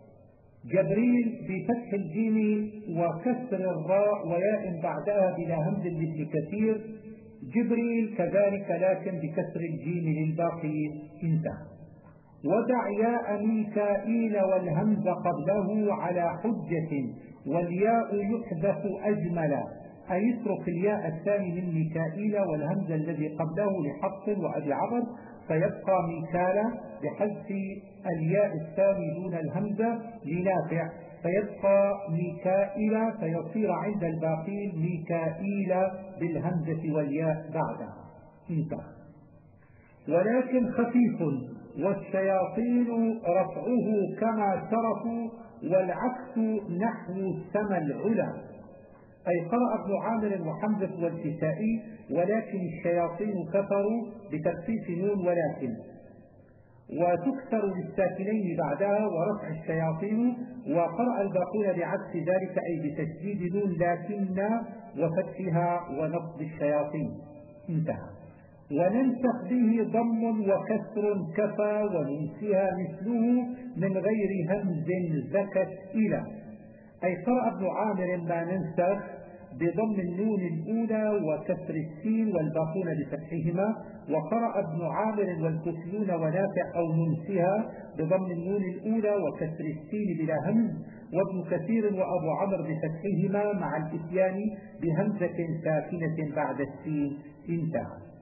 جبريل بفتح الجيم وكسر الراء وياء بعدها بلا همز لابن كثير، جبريل كذلك لكن بكسر الجيم للباقين. انتهى. ودع ياء ميكائيل والهمز قبله على حجة والياء يحذف أجملا، أي يترك الياء الثاني من ميكائيل والهمز الذي قبله لحفص وأبي عمرو، فيبقى ميكالا بحذف الياء الثاني دون الهمزة لنافع، فيبقى ميكائيل فيصير عند الباقين ميكائيل بالهمزة والياء بعدها. انتهى. ولكن خفيف والشياطين رفعه كما شرفوا والعكس نحو سما العلا. أي قرأ ابن عامر وحمزة والكسائي ولكن الشياطين كفروا بتخفيف نون ولكن، وتكسر للساكنين بعدها ورفع الشياطين، وقرأ الباقون بعكس ذلك أي بتشديد نون لكن وفتحها ونصب الشياطين. انتهى. وننسخ به ضم وكسر كفى وننسها مثله من غير همز زكت إلى. أي قرأ ابن عامر ما ننسخ بضم النون الأولى وكسر السين والباقون بفتحهما، وقرأ ابن عامر والكوفيون ونافع أو ننسها بضم النون الأولى وكسر السين بلا همز، وابن كثير وأبو عمرو بفتحهما مع الإتيان بهمزة ساكنة بعد السين. انتهى.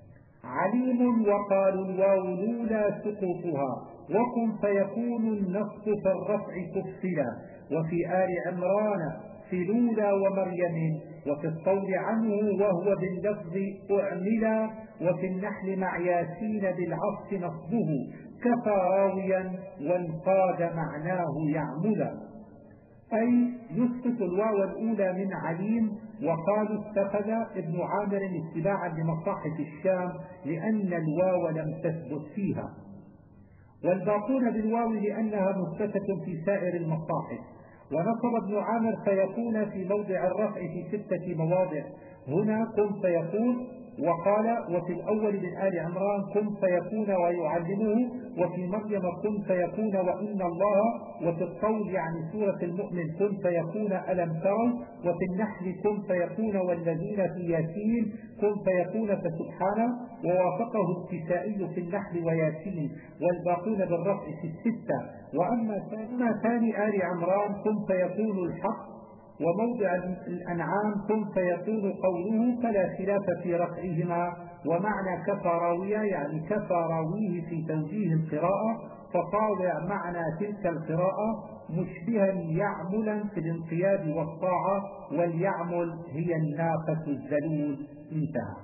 عليم وقالوا الواو لولا سقوطها وقم فيكون النصب في الرفع تفصلا، وفي آل عمران في ومريم، وفي الطول عنه وهو باللفظ أعمل، وفي النحل مع ياسين بالعطف نصبه كفى راويا وانقاد معناه يعمل. أي يسقط الواو الأولى من عليم. وقالوا اتخذ ابن عامر اتباعا لمصاحف الشام لأن الواو لم تثبت فيها، والباقون بالواو لأنها مثبتة في سائر المصاحف. ونصب ابن عامر فيكون في موضع الرفع في 6 مواضع، هنا كن فيكون. وقال وفي الأول من آل عمران كن فيكون ويعلمه، وفي مريم كن فيكون وإن الله، وفي الطول يعني سورة المؤمن كن فيكون ألم تروا، وفي النحل كن فيكون والذين في ياسين كن فيكون فسبحانه. ووافقه الكسائي في النحل وياسين، والباقون بالرفع في 6. وأما ثاني آل عمران كن فيكون الحق، وموضع الأنعام كن فيكون قوله فلا خلاف في رفعهما. ومعنى كفى راوية يعني كفى راويه في توجيه القراءة، فطاوع معنى تلك القراءة مشبها يعملا في الانقياد والطاعة، واليعمل هي الناقة الذلول. انتهى.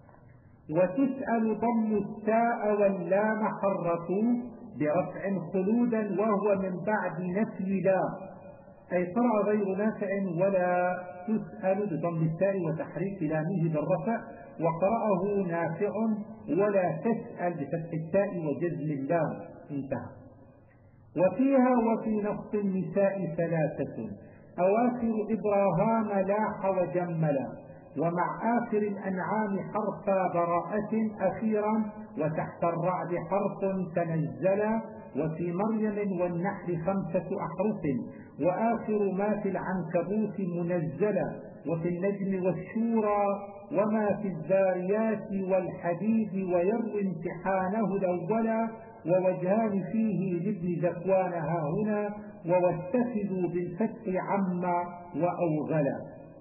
وتسأل ضم التاء واللام حرة برفع خلودا وهو من بعد نفي لا، أي قرأ غير نافع ولا تسأل بضم التاء وتحريك لامه بالرفع، وقرأه نافع ولا تسأل بفتح التاء وجزم اللام. انتهى. وفيها وفي نص النساء 3 أواخر إبراهام لاح وجملا، ومع آخر الأنعام حرف براءة أخيرا، وتحت الرعد حرف تنزلا، وفي مريم والنحل 5 أحرف، وآخر ما في العنكبوت منزلا، وفي النجم والشورى وما في الذاريات والحديد، ويروي امتحانه الأولا، ووجهان فيه لابن ذكوان هاهنا، وواتخذوا بالفتح عما وأوغلا.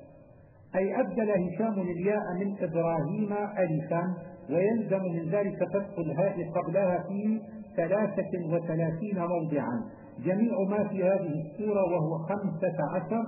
أي أبدل هشام الياء من إبراهيم ألفا، ويلزم من ذلك فتح الهاء قبلها في 33 موضعا، جميع ما في هذه السورة وهو 15.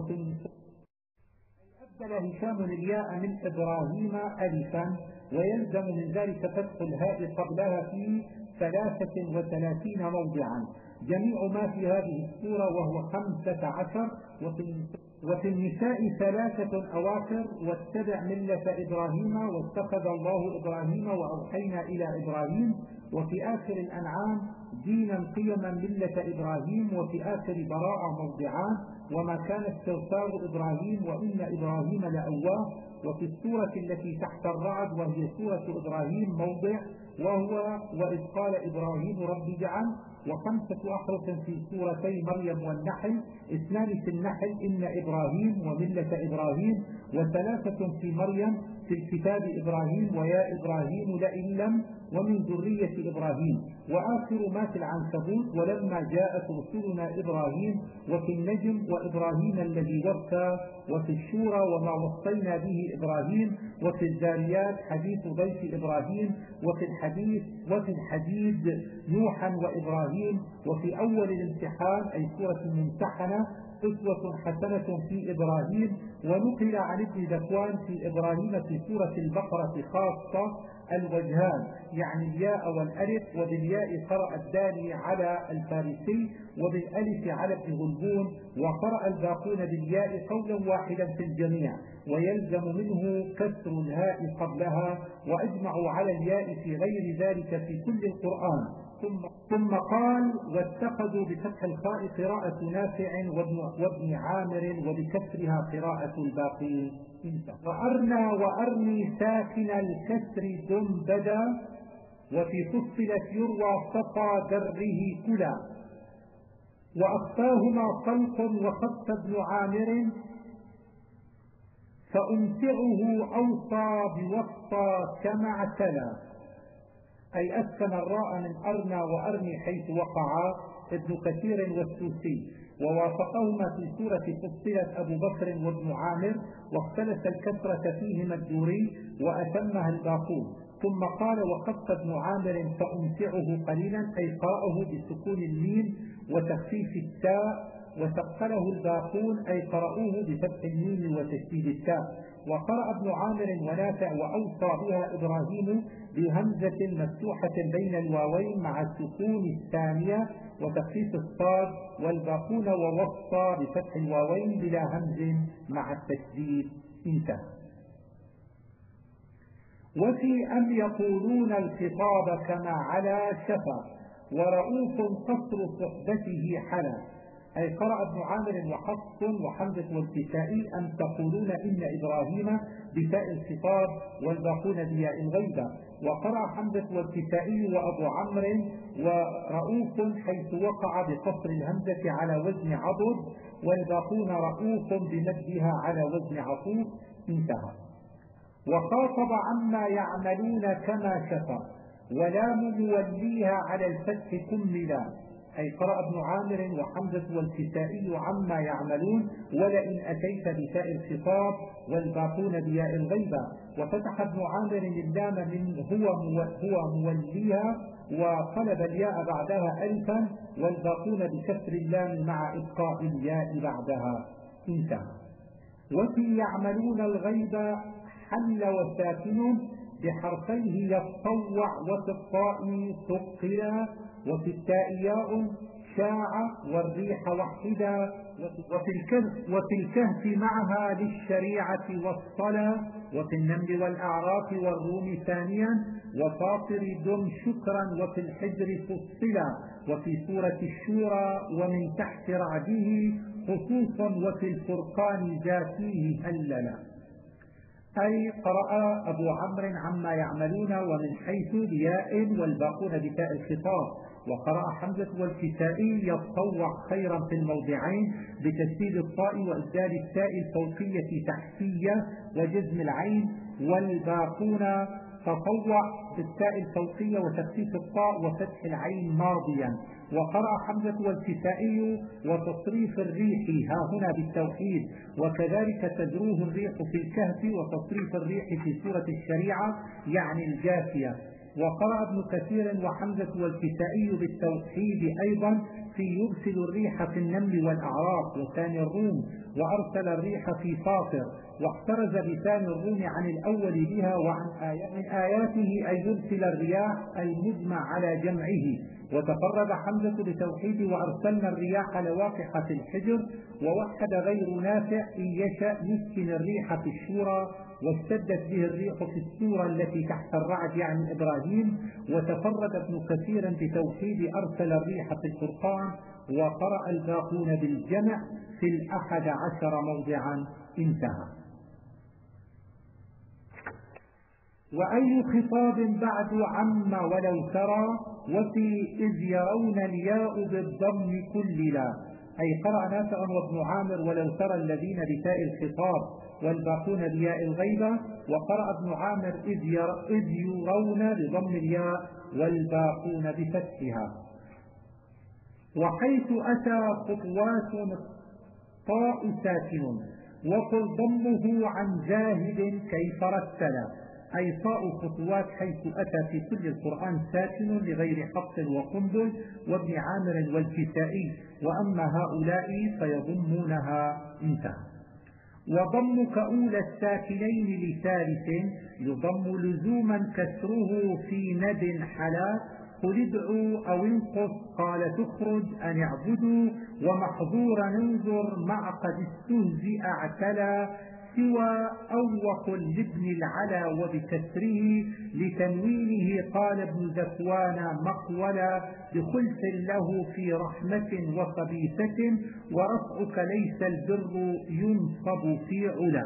أبدل هشام الياء من إبراهيم ألفا، ويلزم من ذلك فتح الهاء قبلها في 33 موضعا، جميع ما في هذه السورة وهو 15. وفي النساء 3 أواخر، واتبع ملة إبراهيم، واتخذ الله إبراهيم وأوحينا إلى إبراهيم. وفي آخر الأنعام دينا قيما ملة إبراهيم، وفي آخر براءة موضعان، وما كان استغفار إبراهيم وإن إبراهيم لأواه. وفي السورة التي تحت الرعد وهي سورة إبراهيم موضع، وهو وإذ قال إبراهيم رب اجعل. و5 أحرف في سورتي مريم والنحل، 2 في النحل إن إبراهيم وملة إبراهيم، و3 في مريم في الكتاب إبراهيم ويا إبراهيم لئن لم، ومن ذرية إبراهيم. وآخر ما في العنكبوت ولما جاءت رسلنا إبراهيم، وفي النجم وإبراهيم الذي وفى، وفي الشورى وما وصينا به إبراهيم، وفي الذاريات حديث ضيف إبراهيم، وفي الحديد نوحا وإبراهيم. وفي أول الامتحان أي سورة الممتحنة أسوة حسنة في إبراهيم. ونقل عن ابن ذكوان في إبراهيم في سورة البقرة خاصة الوجهان يعني الياء والألف، وبالياء قرأ الداني على الفارسي، وبالألف على ابن غلبون، وقرأ الباقون بالياء قولا واحدا في الجميع، ويلزم منه كسر الهاء قبلها، وأجمعوا على الياء في غير ذلك في كل القرآن. ثم قال واتخذوا بفتح الخاء قراءة نافع وابن عامر، وبكسرها قراءة الباقين. وأرني ساكن الكسر دم بدا، وفي فصلت يروى صفا دره كلا، وأخفاهما خلق وخف ابن عامر، فأمتعه أوصى بوصى كما اعتلى. أي أسكن الراء من أرنى وأرني حيث وقعا ابن كثير والسوسي، ووافقهما في سورة فصلت أبو بكر وابن عامر، واختلف الكسرة فيهما الدوري وأتمها الباقون. ثم قال وخف ابن عامر فأمتعه قليلا، أي قاءه بسكون الميم وتخفيف التاء وثقله الباقون أي قرأوه بفتح الميم وتشديد التاء. وقرأ ابن عامر ونافع وأوصى بها إبراهيم بهمزة مفتوحة بين الواوين مع السكون الثانية وتخفيف الصاد، والباقون ووصى بفتح الواوين بلا همز مع التشديد. انتهى. وفي أم يقولون الخطاب كما على شفا ورؤوف قصر صحبته حلا، أي قرأ ابن عامر وحفص وحمزة والكسائي أم تقولون إن إبراهيم بتاء الخطاب والباقون بياء الغيبة. وقرأ حمزة والكسائي وأبو عمرو ورؤوف حيث وقع بقصر الهمزة على وزن عضد، والباقون رؤوف بمدها على وزن عطوف. انتهى. وخاطب عما يعملون كما شفا ولام موليها على الفتح كملا، أي قرأ ابن عامر وحمزة والكسائي عما يعملون ولئن أتيت بتاء الخطاب والباقون بياء الغيبة، وفتح ابن عامر اللام من هو موليها وقلب الياء بعدها ألفا، والباقون بكسر اللام مع إبقاء الياء بعدها. انتهى. وفي يعملون الغيب حل وساكن بحرفيه يتطوع وفي الطاء ثقلا وفي التاء ياء شاع والريح وحدا وفي الكهف معها للشريعة والصلاة وفي النمل والأعراف والروم ثانيا وفاطر دم شكرا وفي الحجر فصلا وفي سورة الشورى ومن تحت رعده خصوصا وفي الفرقان جاء هللا، أي قرأ أبو عمرو عما يعملون ومن حيث بياء والباقون بتاء الخطاب. وقرأ حمزة والكسائي يتطوع خيرا في الموضعين بتشديد الطاء وإبدال التاء الفوقية تحتية وجزم العين، والباقون تطوع بالتاء الفوقية وتخفيف الطاء وفتح العين ماضيا. وقرأ حمزة والكسائي وتصريف الريح ها هنا بالتوحيد، وكذلك تدروه الريح في الكهف وتصريف الريح في سورة الشريعة يعني الجاثية. وقرأ ابن كثير وحمزة والكسائي بالتوحيد أيضا في يرسل الريح في النمل والأعراف وثاني الروم، وأرسل الريح في فاطر، واحترز بثاني الروم عن الأول بها وعن من آياته أن يرسل الرياح المجمع على جمعه. وتفرد حمزة بتوحيد وأرسلنا الرياح لواقحة الحجر، ووحد غير نافع إن يشأ يسكن الريح في الشورى واشتدت به الريح في السورة التي تحت الرعد يعني إبراهيم. وتفرد ابن كثير بتوحيد أرسل الريح في الفرقان، وقرأ الباقون بالجمع في 11 موضعا. انتهى. وأي خطاب بعد عم ولو ترى وفي إذ يرون الياء بالضم كل لا، أي قرأ نافع وابن عامر ولو ترى الذين بتاء الخطاب والباقون بياء الغيبة، وقرأ ابن عامر إذ يرون بضم الياء والباقون بفتحها. وحيث أتى خطوات الطاء ساكن وقل ضمه عن زاهد كيف رتلا، أي طاء خطوات حيث أتى في كل القرآن ساكن لغير حفص وقنبل وابن عامر والكسائي، وأما هؤلاء فيضمونها. انتهى. وضمك أولى الساكنين لثالث يضم لزوما كسره في ند حلا، قل ادعوا أو انقص قال تخرج أن اعبدوا ومحظورا انظر مع قد استهزئ اعتلى سوى أو وقل لابن العلا وبكسره لتنوينه قال ابن ذكوان مقولا بخلف له في رحمة وخبيثة ورفعك ليس البر ينصب في علا،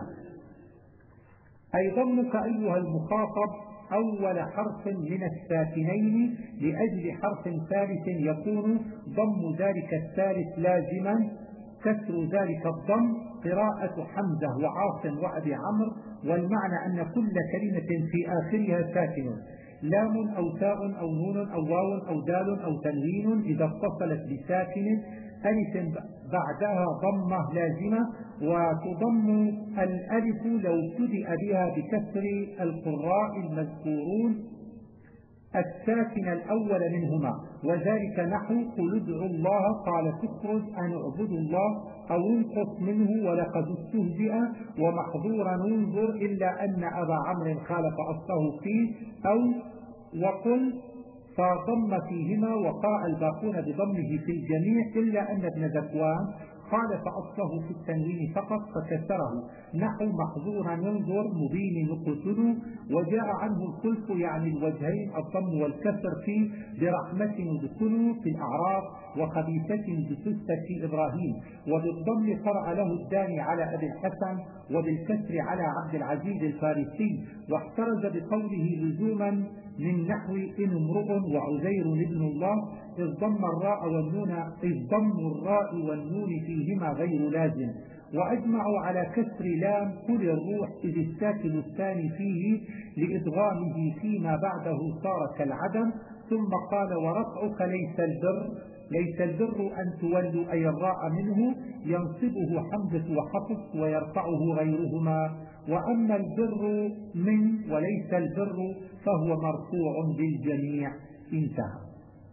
أي ضمك أيها المخاطب أول حرف من الساكنين لأجل حرف ثالث يكون ضم ذلك الثالث لازما، كسر ذلك الضم قراءة حمزة وعاصم وأبي عمرو، والمعنى أن كل كلمة في آخرها ساكن، لام أو تاء أو نون أو واو أو دال أو تنوين إذا اتصلت بساكن، ألف بعدها ضمة لازمة، وتضم الألف لو ابتدأ بها بكسر القراء المذكورون الساكن الأول منهما، وذلك نحو قل ادعوا الله قال تخرج أن اعبدوا الله، أو انقص منه ولقد استهزئ، ومحظورا انظر إلا أن أبا عمرو خالف أصله فيه، أو وقل فضم فيهما وقرأ الباقون بضمه في الجميع إلا أن ابن ذكوان خالف أصله في التنوين فقط فكسره نحو محظورا ينظر مبين نقتل، وجاء عنه الخلف يعني الوجهين الضم والكسر فيه برحمة ادخلوا في الأعراف وخبيثة بسست في إبراهيم، وبالضم قرأ له الداني على أبي الحسن وبالكسر على عبد العزيز الفارسي، واحترز بقوله لزوما من نحو إن امرؤ وعزير ابن الله إذ ضم الراء والنون فيهما غير لازم، وأجمعوا على كسر لام كل الروح إذ الساكن الثاني فيه لإدغامه فيما بعده صار كالعدم، ثم قال ورفعك ليس البر أن تولوا أي الراء منه ينصبه حمزة وحفص ويرفعه غيرهما، وأما البر من وليس البر فهو مرفوع بالجميع. انتهى.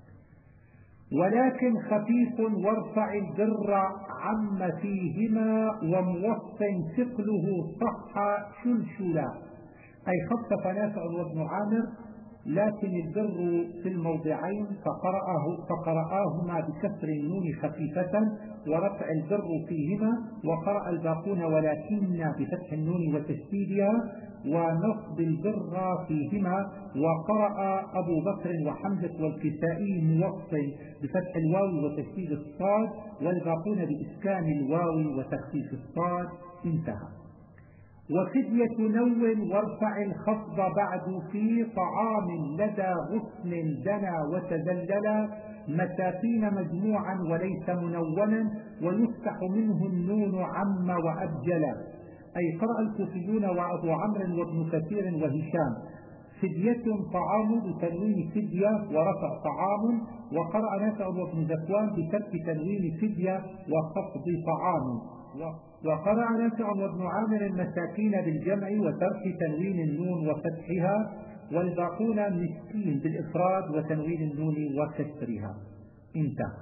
ولكن خفيف وارفع البر عم فيهما وموص ثقله صح شلشلا، أي خفف نافع وابن عامر، لكن البر في الموضعين فقرآهما بكسر النون خفيفة ورفع البر فيهما، وقرأ الباقون ولكن بفتح النون وتشديدها ونصب البر فيهما، وقرأ أبو بكر وحمزة والكسائي موصل بفتح الواو وتشديد الصاد، والباقون بإسكان الواو وتخفيف الصاد. انتهى. وفدية نو وارفع الخفض بعد في طعام لدى غصن دنا وتذللا، مساكين مجموعا وليس منونا، ويفتح منه النون عم وأبجلا، أي قرأ الكوفيون وأبو عمرو وابن كثير وهشام فدية طعام بتنوين فدية ورفع طعام، وقرأ نافع وابن ذكوان بترك تنوين فدية وخفض طعام، وقرأ نافع وابن عامر المساكين بالجمع وترك تنوين النون وفتحها، والباقون مسكين بالإفراد وتنوين النون وكسرها. انتهى.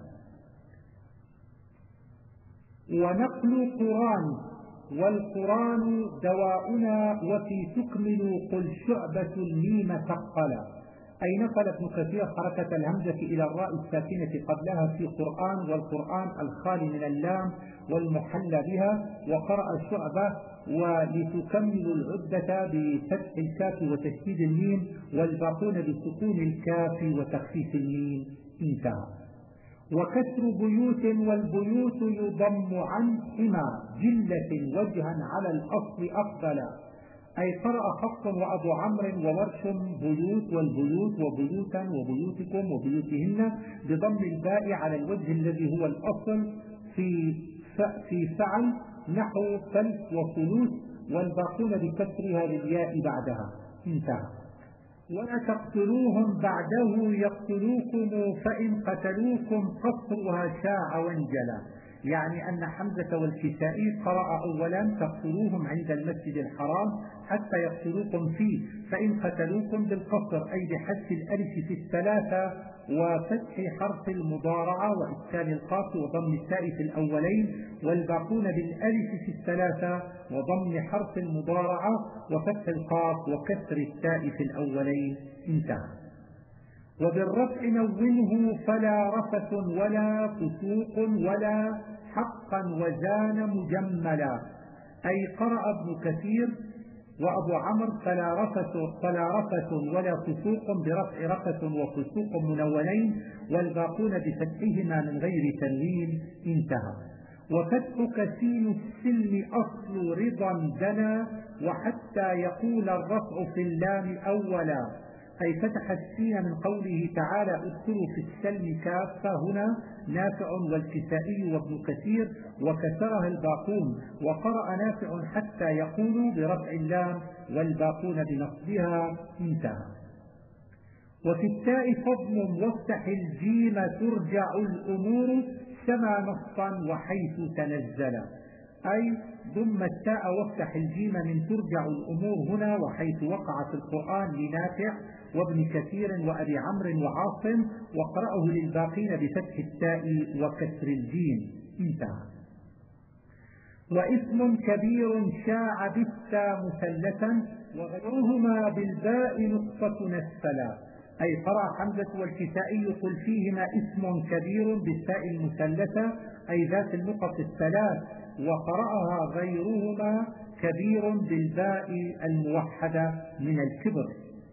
ونقل قرآن والقرآن دواؤنا وفي تكمل قل شعبة الميم ثقلا، أي نقل ابن كثير حركة الهمزة إلى الراء الساكنة قبلها في قرآن، والقرآن الخالي من اللام والمحلى بها، وقرأ شعبة ولتكملوا العدة بفتح الكاف وتشديد الميم، والباقون بسكون الكاف وتخفيف الميم. انتهى. وكسر بيوت والبيوت يضم عن حما جلة وجها على الأصل أفضلا، أي قرأ حفص وأبو عمرو وورش بيوت والبيوت وبيوتا وبيوتكم وبيوتهن بضم الباء على الوجه الذي هو الأصل في فعل نحو فلس وفلوس، والباقون بكسرها للياء بعدها. انتهى. ولا تقتلوهم بعده يقتلوكم فإن قتلوكم قصرها شاع وانجلى، يعني أن حمزة والكسائي قرأ أولا تقتلوهم عند المسجد الحرام حتى يقتلوكم فيه، فإن قتلوكم بالقصر أي بحذف الألف في الثلاثة وفتح حرف المضارعة وإسكان القاف وضم التاء في الأولين، والباقون بالألف في الثلاثة وضم حرف المضارعة وفتح القاف وكسر التاء في الأولين. انتهى. وبالرفع نونه فلا رفث ولا فسوق ولا حقا وزان مجملا، أي قرأ ابن كثير وأبو عمرو فلا رفث ولا فسوق برفع رفث وفسوق منونين، والباقون بفتحهما من غير تنوين. انتهى. وفتحك سين السلم أصل رضا دنا، وحتى يقول الرفع في اللام أولا، أي فتح السين من قوله تعالى ادخلوا في السلم كافة، هنا نافع والكسائي وابن كثير، وكسرها الباقون، وقرأ نافع حتى يقولوا برفع اللام والباقون بنصبها. انتهى. وفي التاء فضم وافتح الجيم ترجع الأمور سما نصا وحيث تنزل، أي ضم التاء وافتح الجيم من ترجع الأمور هنا، وحيث وقع في القرآن لنافع وابن كثير وأبي عمرو وعاصم، وقرأه للباقين بفتح التاء وكسر الجيم. انتهى. واسم كبير شاع بالتاء مثلثا وغيرهما بالباء نقطة نسفلا. أي قرأ حمزة والكسائي قل فيهما اسم كبير بالتاء المثلثة أي ذات النقط الثلاث، وقرأها غيرهما كبير بالباء الموحدة من الكبر.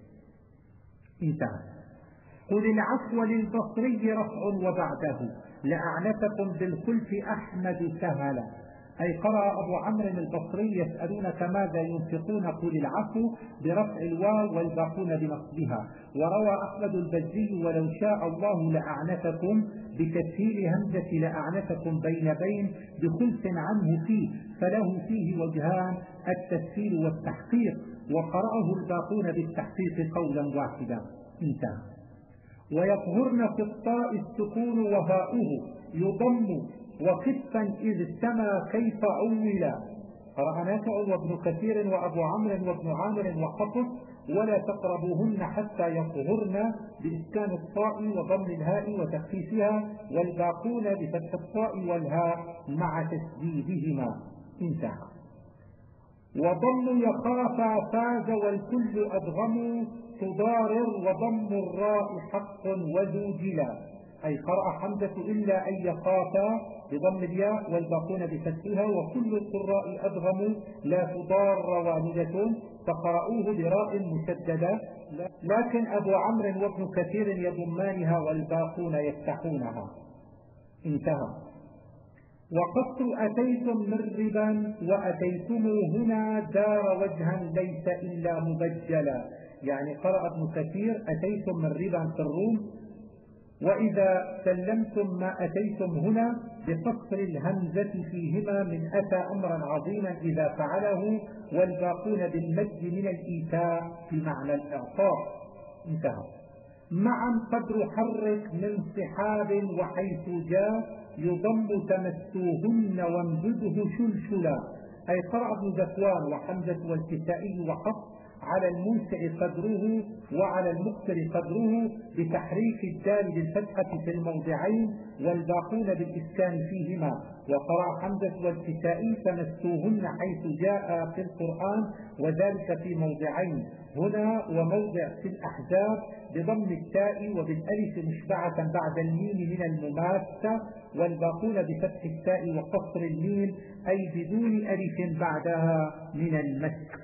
انتهى. قل العفو للبصري رفع وبعده لأعنتكم بالخلف أحمد سهلا. أي قرأ أبو عمرو البصري يسألونك ماذا ينفقون قل العفو برفع الواو والباقون بنصبها. وروى أحمد البزي ولو شاء الله لأعنتكم بتسهيل همزة لأعنتكم بين بخلف عنه فيه، فله فيه وجهان التسهيل والتحقيق، وقرأه الباقون بالتحقيق قولا واحدا. انتهى. ويظهرن في الطاء السكون وهاؤه يضم وخفا إذ سما كيف عولا. قرأ نافع وابن كثير وأبو عمرو وابن عامر وحفص ولا تقربوهن حتى يطهرن بإسكان الطاء وضم الهاء وتخفيفها، والباقون بفتح الطاء والهاء مع تسديدهما. انتهى. وضم يخاف فاز والكل أدغم تضارر وضم الراء حق وزوجلا. أي قرأ حمزة إلا أن يخافا بضم الياء والباقون بفتحها، وكل القراء أدغموا لا تضار والدة فقرأوه براء مشددة، لكن أبو عمرو وابن كثير يضمانها والباقون يفتحونها. انتهى. وقصر أتيتم من ربا وأتيتم هنا دار وجها ليس إلا مبجلا. يعني قرأ ابن كثير أتيتم من ربا في الروم، وإذا سلمتم ما أتيتم هنا بقصر الهمزة فيهما من أتى أمرا عظيما إذا فعله، والباقون بالمد من الإيتاء في معنى الإعطاء. انتهى. معا قدر حرك من صحاب وحيث جاء يضم تمسوهن وامدده شلشلا. أي قرأ ابن ذكوان وحمزة والكسائي وحفص على الموسع قدره وعلى المقصر قدره بتحريك الدال بالفتحة في الموضعين والباقون بالإسكان فيهما. وقرأ حمزة والكسائي تمسوهن حيث جاء في القرآن وذلك في موضعين هنا وموضع في الأحزاب بضم التاء وبالألف مشبعة بعد الميم من المماسة، والباقون بفتح التاء وقصر الميم أي بدون ألف بعدها من المسك.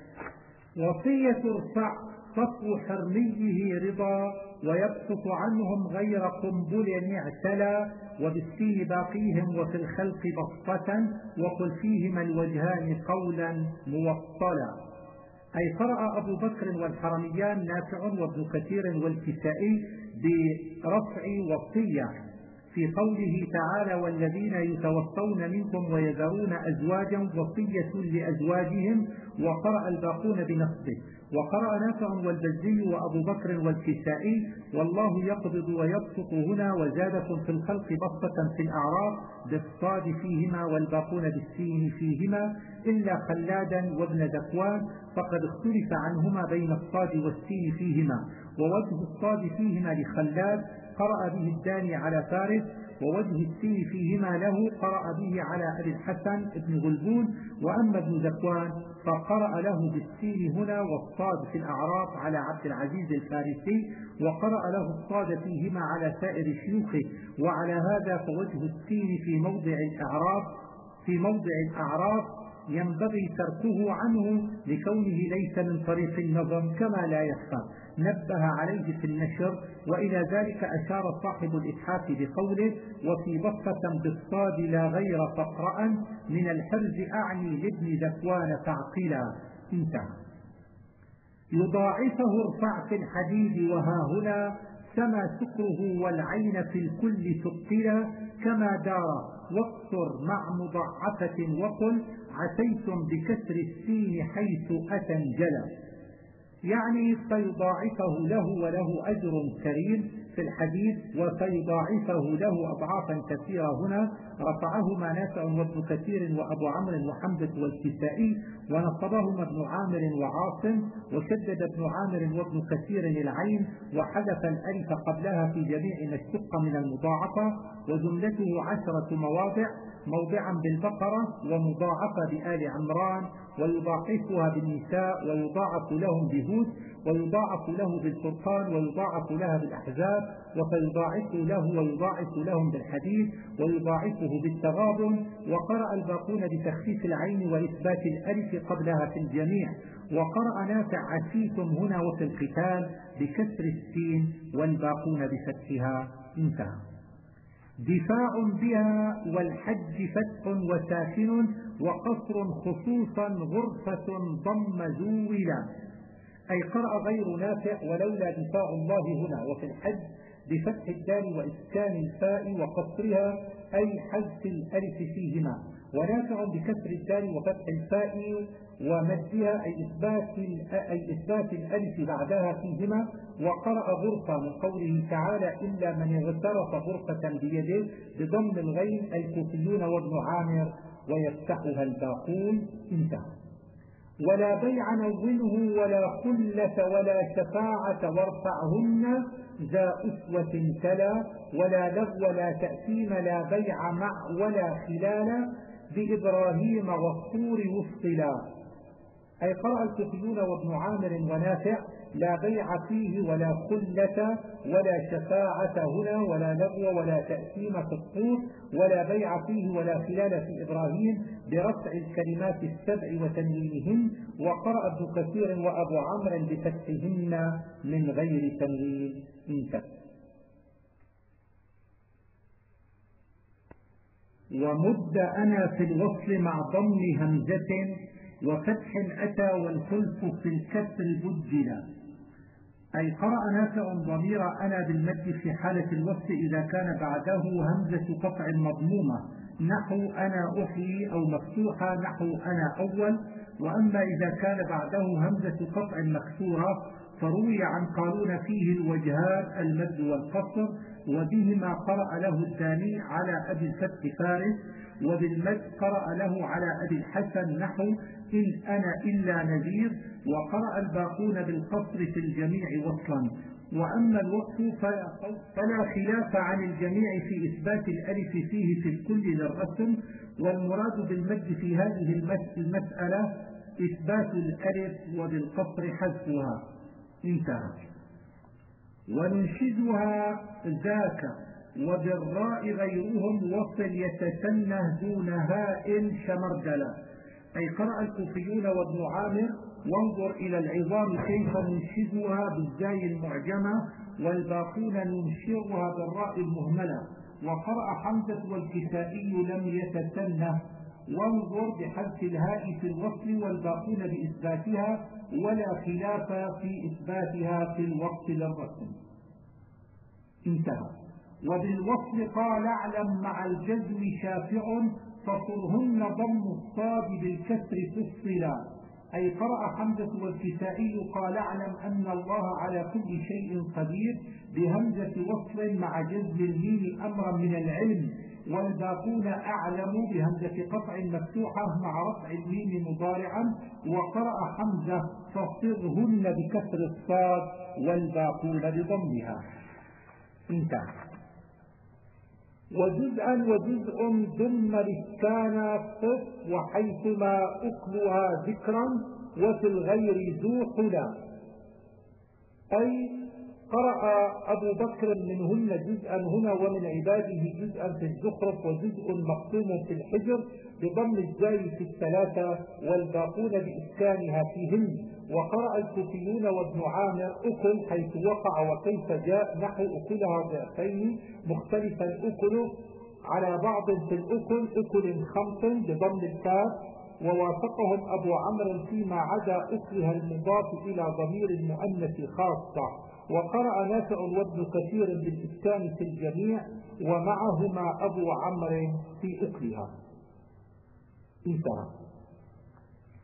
وصية ارفع صفو حرميه رضا ويبسط عنهم غير قنبل اعتلى، وبالسين باقيهم وفي الخلق بسطة وقل فيهما الوجهان قولا موصلا. أي قرأ أبو بكر والحرميان نافع وابن كثير والكسائي برفع وصية في قوله تعالى والذين يتوفون منكم ويذرون أزواجا وصية لأزواجهم، وقرأ الباقون بنصبه. وقرأ نافع والبزي وأبو بكر والكسائي والله يقبض ويبسط هنا وزادة في الخلق بسطة في الأعراف بالصاد فيهما والباقون بالسين فيهما إلا خلادا وابن ذكوان فقد اختلف عنهما بين الصاد والسين فيهما، ووجه الصاد فيهما لخلاد قرأ به الداني على فارس، ووجه السين فيهما له قرأ به على أبي الحسن ابن غلبون. وأما ابن ذكوان فقرأ له بالسين هنا والصاد في الأعراف على عبد العزيز الفارسي، وقرأ له الصاد فيهما على سائر شيوخه. وعلى هذا فوجه السين في موضع الأعراف ينبغي تركه عنه لكونه ليس من طريق النظم كما لا يخفى، نبه عليه في النشر. وإلى ذلك أشار صاحب الإتحاف بقوله وفي بسطة بالصاد لا غير فقرأ من الحرز أعني لابن ذكوان فعقلا. انتهى. يضاعفه ارفع في الحديد وها هنا سما سكره والعين في الكل ثقلا كما دار واقصر مع مضاعفة وقل عسيتم بكسر السين حيث أتى انجلى. يعني فيضاعفه له وله أجر كريم في الحديث وسيضاعفه له أضعافا كثيرة. هنا رفعهما نافع وابن كثير وأبو عمرو وحمزة والكسائي، ونصبهما ابن عامر وعاصم، وشدد ابن عامر وابن كثير العين، وحذف الألف قبلها في جميع ما اشتق من المضاعفة، وجملته 10 مواضع: موضعا بالبقرة، ومضاعفة بآل عمران، ويضاعفها بالنساء، ويضاعف لهم بهود، ويضاعف له بالفرقان، ويضاعف لها بالأحزاب، وفيضاعف له ويضاعف لهم بالحديث، ويضاعفه بالتغابن. وقرأ الباقون بتخفيف العين وإثبات الألف قبلها في الجميع. وقرأ نافع عسيتم هنا وفي القتال بكسر السين، والباقون بفتحها. انتهى. دفاع بها والحج فتح وساكن، وقصر خصوصا غرفة ضم زولا. أي قرأ غير نافع ولولا دفاع الله هنا وفي الحج بفتح الدال وإسكان الفاء وقصرها، أي حذف الألف فيهما، ونافع بكسر الدال وفتح الفاء ومدها، أي إثبات الألف بعدها فيهما. وقرأ غرفة من قوله تعالى: إلا من اغترف غرفة بيده بضم الغين، الكوفيون وابن عامر، ويفتحها الباقون. انتهى. ولا بيع نونه ولا خلة ولا شفاعة وارفعهن ذا أسوة تلا، ولا لغو ولا تأثيم لا بيع مع ولا خلال، بإبراهيم والطور وفصلا. أي قرأ الكوفيون وابن عامر ونافع: لا بيع فيه ولا خلة ولا شفاعة هنا، ولا لغو ولا تأثيم في الطور، ولا بيع فيه ولا خلال في إبراهيم برفع الكلمات 7 وتنوينهن. وقرأ ابن كثير وأبو عمرو بفتحهن من غير تنوين. انتهى. ومد أنا في الوصل مع ضم همزة وفتح أتى والخلف في الكسر بدلا. أي قرأ نافع ضمير أنا بالمد في حالة الوصل إذا كان بعده همزة قطع مضمومة، نحو أنا أحيي، أو مفتوحة نحو أنا أول. وأما إذا كان بعده همزة قطع مكسورة فروي عن قالون فيه الوجهان المد والقصر، وبهما قرأ له الثاني على أبي الفتح فارس، وبالمد قرأ له على أبي الحسن نحو إن أنا إلا نذير. وقرأ الباقون بالقصر في الجميع وصلا. وأما الوقف فلا خلاف عن الجميع في إثبات الألف فيه في الكل للرسم، والمراد بالمد في هذه المسألة إثبات الألف وبالقصر حذفها. انتهى. وننشدها ذاك وبالراء غيرهم وصل يتسنه دون هاء شمردلا. أي قرأ الكوفيون وابن عامر: وانظر إلى العظام كيف ننشدها بالزاي المعجمة، والباقون ننشرها بالراء المهملة. وقرأ حمزة والكسائي لم يتسنه: وانظر بحذف الهاء في الوصل، والباقون بإثباتها، ولا خلاف في إثباتها في الوقت للرسم. انتهى. وبالوصل قال اعلم مع الجزم شافع، فصرهن ضم الصاد بالكسر فصلا. أي قرأ حمزة والكسائي قال اعلم أن الله على كل شيء قدير بهمزة وصل مع جزم الميم أمرا من العلم، والباقون أعلموا بهمزة قطع مفتوحة مع رفع الميم مضارعا. وقرأ حمزة فصرهن بكسر الصاد، والباقون بضمها. انتهى. وجزءا وجزء ضم للكان قف، وحيثما أكلها ذكرا وفي الغير ذو حلا. أي قرأ أبو بكر منهن جزءا هنا، ومن عباده جزءا في الزخرف، وجزء مقسوم في الحجر بضم الزاي في 3، والباقون بإسكانها فيهن. وقرأ الكوفيون وابن عامر أكل حيث وقع وكيف جاء نحو أكلها ضعفين مختلفا أكله على بعض في الأكل أكل خمس بضم الكاف. ووافقهم أبو عمرو فيما عدا أكلها المضاف إلى ضمير المؤنث خاصة. وقرأ نافع وابن كثير بالإسكان في الجميع، ومعهما أبو عمرو في أكلها. انتهى.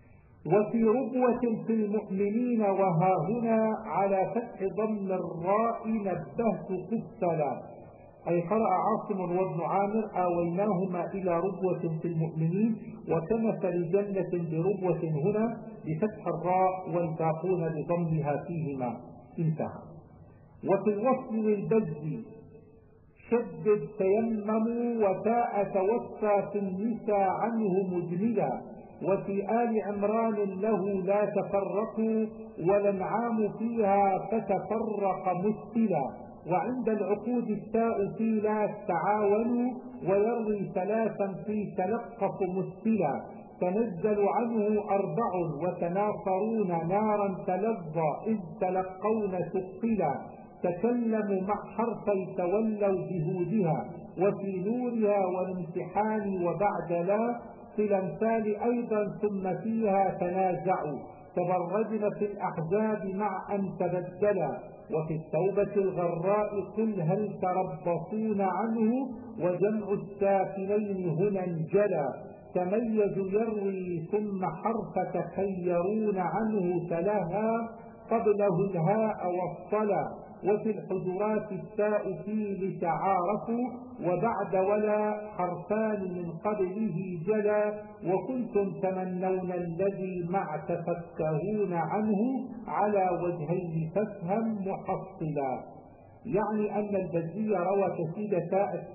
وفي ربوة في المؤمنين وها هنا على فتح ضم الراء نبهت قفلا، أي قرأ عاصم وابن عامر آويناهما إلى ربوة في المؤمنين وكمثل جنة بربوة هنا بفتح الراء والباقون بضمها فيهما. انتهى. وفي الوصل للبز شدد تيمموا وتاء توفى في النساء عنه مجملا، وفي آل عمران له لا تفرقوا والانعام فيها فتفرق مستلا، وعند العقود التاء في لا تعاونوا ويروي ثلاثا في تلقف مستلا، تنزل عنه أربع وتناصرون نارا تلظى إذ تلقون ثقلا، تكلموا مع حرفي تولوا بهودها وفي نورها والامتحان وبعد لا في الأمثال أيضا ثم فيها تنازعوا، تبرجن في الأحزاب مع أن تبدلا، وفي التوبة الغراء قل هل تربصون عنه وجمع الساكنين هنا انجلى، تميز يروي ثم حرف تخيرون عنه تلها قبله الهاء والصلا، وفي الحجرات التاء فيه لتعارفوا وبعد ولا حرفان من قبله جلا، وكنتم تمنون الذي مع تفكهون عنه على وجهين فافهم محصلا. يعني أن البزي روى تسديد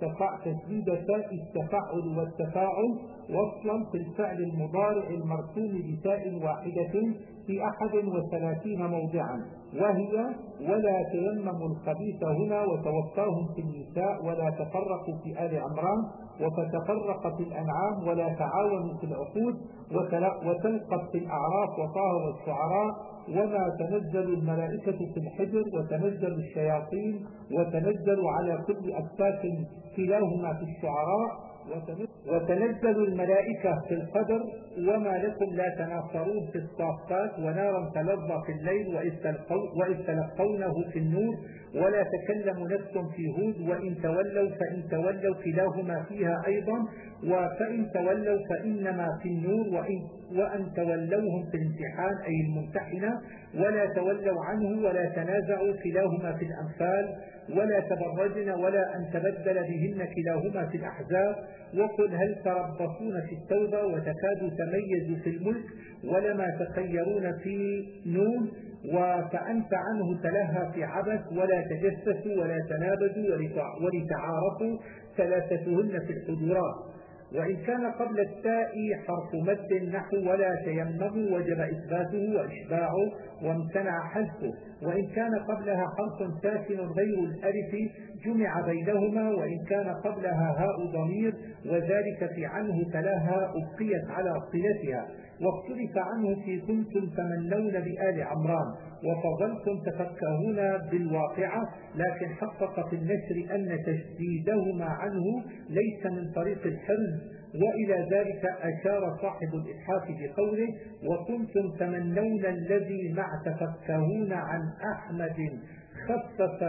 تاء التفاعل والتفاعل وصلا في الفعل المضارع المرسوم بتاء واحدة في 31 موضعا، وهي ولا تيمموا الخبيث هنا وتوفاهم في النساء ولا تفرقوا في آل عمران وفتفرق في الأنعام ولا تعاونوا في العقود وتلقف في الأعراف وطه والشعراء وما تنزل الملائكة في الحجر وتنزل الشياطين وتنزل على كل أفاك كلاهما في الشعراء وتنزل الملائكة في القدر وما لكم لا تناصرون في الصافات ونارا تلظى في الليل وإذ تلقونه في النور ولا تكلم نفس في هود وإن تولوا فإن تولوا كلاهما فيها أيضا وفإن تولوا فإنما في النور وأن تولوهم في الامتحان أي الممتحنة ولا تولوا عنه ولا تنازعوا كلاهما في الأنفال ولا تبرجن ولا أن تبدل بهن كلاهما في الأحزاب وقل هل تربصون في التوبة وتكاد تميز في الملك ولما تخيرون في نون وفأنت عنه تلهى في عبث ولا تجسسوا ولا تنابذوا ولتعارفوا ثلاثتهن في الحجرات وإن كان قبل التاء حرف مد نحو ولا تيمموا وجب إثباته وإشباعه وامتنع حذفه وإن كان قبلها حرف ساكن غير الألف جمع بينهما وإن كان قبلها هاء ضمير وذلك في عنه تلاها أبقيت على صلتها واختلف عنه في كنتم تمنون بآل عمران وفضلتم تفكهون بالواقعة لكن حقق في النشر أن تشديدهما عنه ليس من طريق الحرز وإلى ذلك أشار صاحب الإتحاف بقوله وكنتم تمنون الذي مع تفكهون عن أحمد خفف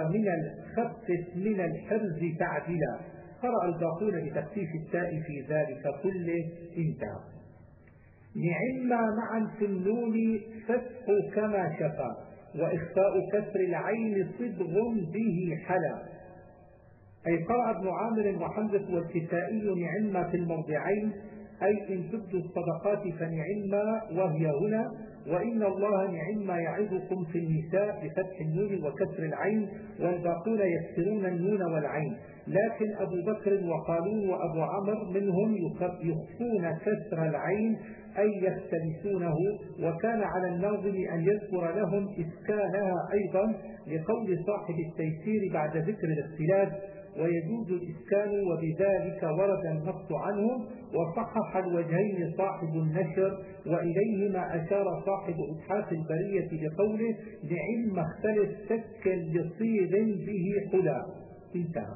من الحرز تعدلا قرأ الباقون بتخفيف التاء في ذلك كله انتهى. نعم معا في النون فتح كما شفا وإخفاء كسر العين صبغ به حلا أي قرأ ابن عامر وحمزة والكسائي نعم في الموضعين أي إن تبدوا الصدقات فنعم وهي هنا وإن الله نعم يعظكم في النساء بفتح النون وكسر العين والباقون يكسرون النون والعين لكن أبو بكر وقالون وأبو عمر منهم يخفون كسر العين أي يختلسونه وكان على الناظم أن يذكر لهم إسكانها أيضا لقول صاحب التيسير بعد ذكر الاختلاف ويجوز الإسكان وبذلك ورد النص عنهم وصحح الوجهين صاحب النشر وإليهما أشار صاحب إتحاف البرية بقوله لعلم اختلف سكا لصيغ به حلا انتهى.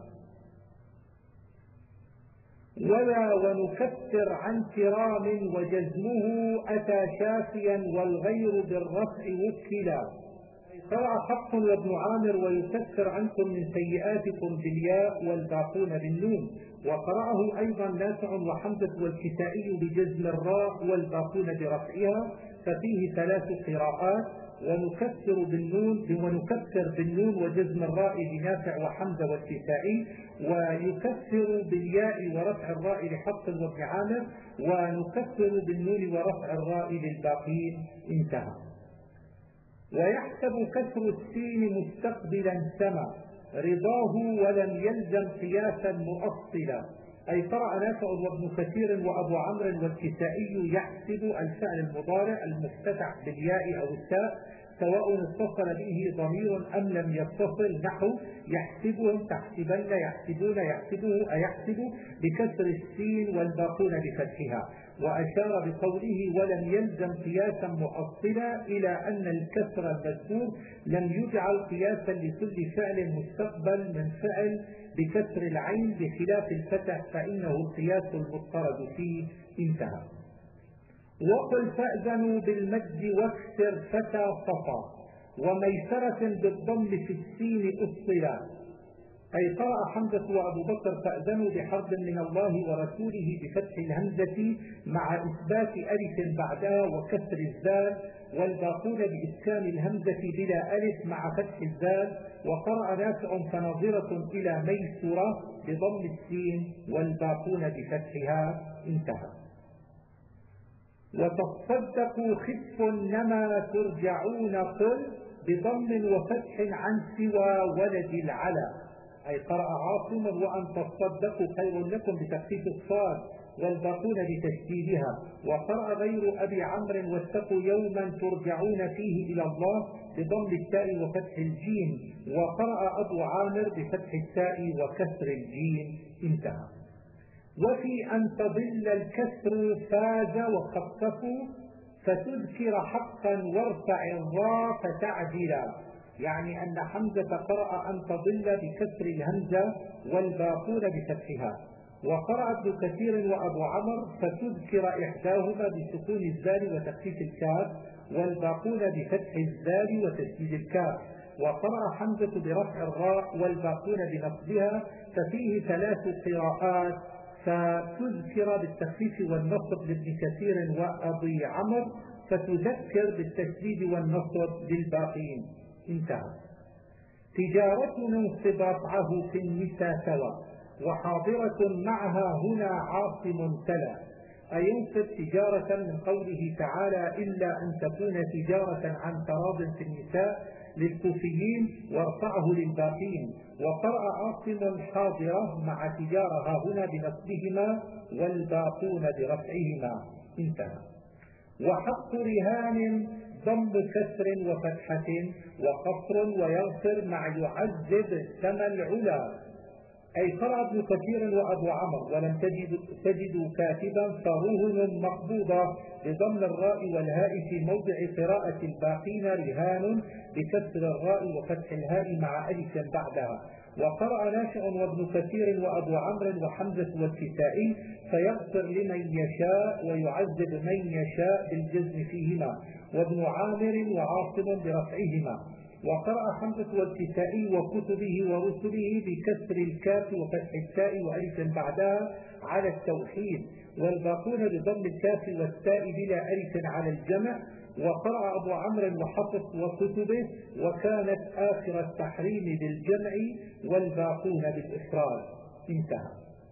ولا ونكفر عن كرام وجزمه أتى شافيا والغير بالرفع وكلا قرأ حق وابن عامر ويكفر عنكم من سيئاتكم بالياء والباقون بالنون وقرأه أيضا نافع وحمزة والكسائي بجزم الراء والباقون برفعها ففيه 3 قراءات، ونكسر بالنون وجزم الراء لنافع وحمزة والكسائي، ويكسر بالياء ورفع الراء لحفص وابن عامر، ونكسر بالنون ورفع الراء للباقين. انتهى. ويحسب كسر السين مستقبلا سما رضاه ولم يلزم قياسا مؤصلا. أي قرأ نافع وابن كثير وأبو عمرو والكسائي يحسب الفعل المضارع المفتتح بالياء أو التاء سواء اتصل به ضمير أم لم يتصل، نحو يحسبهم تحسبن يحسبون يحسبه أيحسب بكسر السين والباقون بفتحها. وأشار بقوله ولم يلزم قياسا مؤصلا إلى أن الكسر المذكور لم يجعل قياسا لكل فعل مستقبل من فعل بكسر العين بخلاف الفتح فإنه القياس المضطرد فيه. انتهى. وقل فأذنوا بالمد واكسر فتى صفا وميسرة بالضم في السين أصلا. أي قرأ حمزة وأبو بكر فأذنوا بحرب من الله ورسوله بفتح الهمزة مع إثبات ألف بعدها وكسر الزال، والباقون بإسكان الهمزة بلا ألف مع فتح الزال. وقرأ نافع فناظرة إلى ميسرة بضم السين والباقون بفتحها. انتهى. وتصدقوا خف نما ترجعون قل بضم وفتح عن سوى ولد العلا. أي قرأ عاصم وأن تصدقوا خير لكم بتخفيف الصاد والباقون بتشديدها. وقرأ غير أبي عمرو واتقوا يوما ترجعون فيه إلى الله بضم التاء وفتح الجيم. وقرأ أبو عامر بفتح التاء وكسر الجيم. انتهى. وفي أن تضل الكسر فاز وخففوا فتذكر حقا وارفع الراء فتعدلا. يعني أن حمزة قرأ أن تضل بكسر الهمزة والباقون بفتحها. وقرأ ابن كثير وأبو عمر فتذكر إحداهما بسكون الزال وتخفيف الكاف والباقون بفتح الزال وتشديد الكاف. وقرأ حمزة برفع الراء والباقون بنصبها، ففيه 3 قراءات، فتذكر بالتخفيف والنصب لابن كثير وأبي عمر، فتذكر بالتشديد والنصب للباقين. انتهى. تجارة ننصب رفعه في النساء سوى وحاضرة معها هنا عاصم تلا. أي ينصب تجارة من قوله تعالى إلا أن تكون تجارة عن تراض في النساء للكوفيين وارفعه للباقين. وقرأ عاصم حاضرة مع تجارة هنا بنصبهما والباقون برفعهما. انتهى. وحق رهان ضم كسر وفتحة وقصر ويغفر مع يعذب سما العلا. أي قرأ ابن كثير وأبو عمر ولم تجدوا كاتبا فرهن مقبوضة بضم الراء والهاء في موضع قراءة الباقين رهان بكسر الراء وفتح الهاء مع ألف بعدها. وقرأ نافع وابن كثير وأبو عمرو وحمزة والكسائي فيغفر لمن يشاء ويعذب من يشاء بالجزم فيهما، وابن عامر وعاصم برفعهما. وقرأ حمزة والكسائي وكتبه ورسله بكسر الكاف وفتح التاء وألف بعدها على التوحيد، والباقون بضم الكاف والتاء بلا ألف على الجمع. وقرأ أبو عمرو وحفص وكتبه وكانت آخر التحريم بالجمع والباقون بالإفراد. انتهى.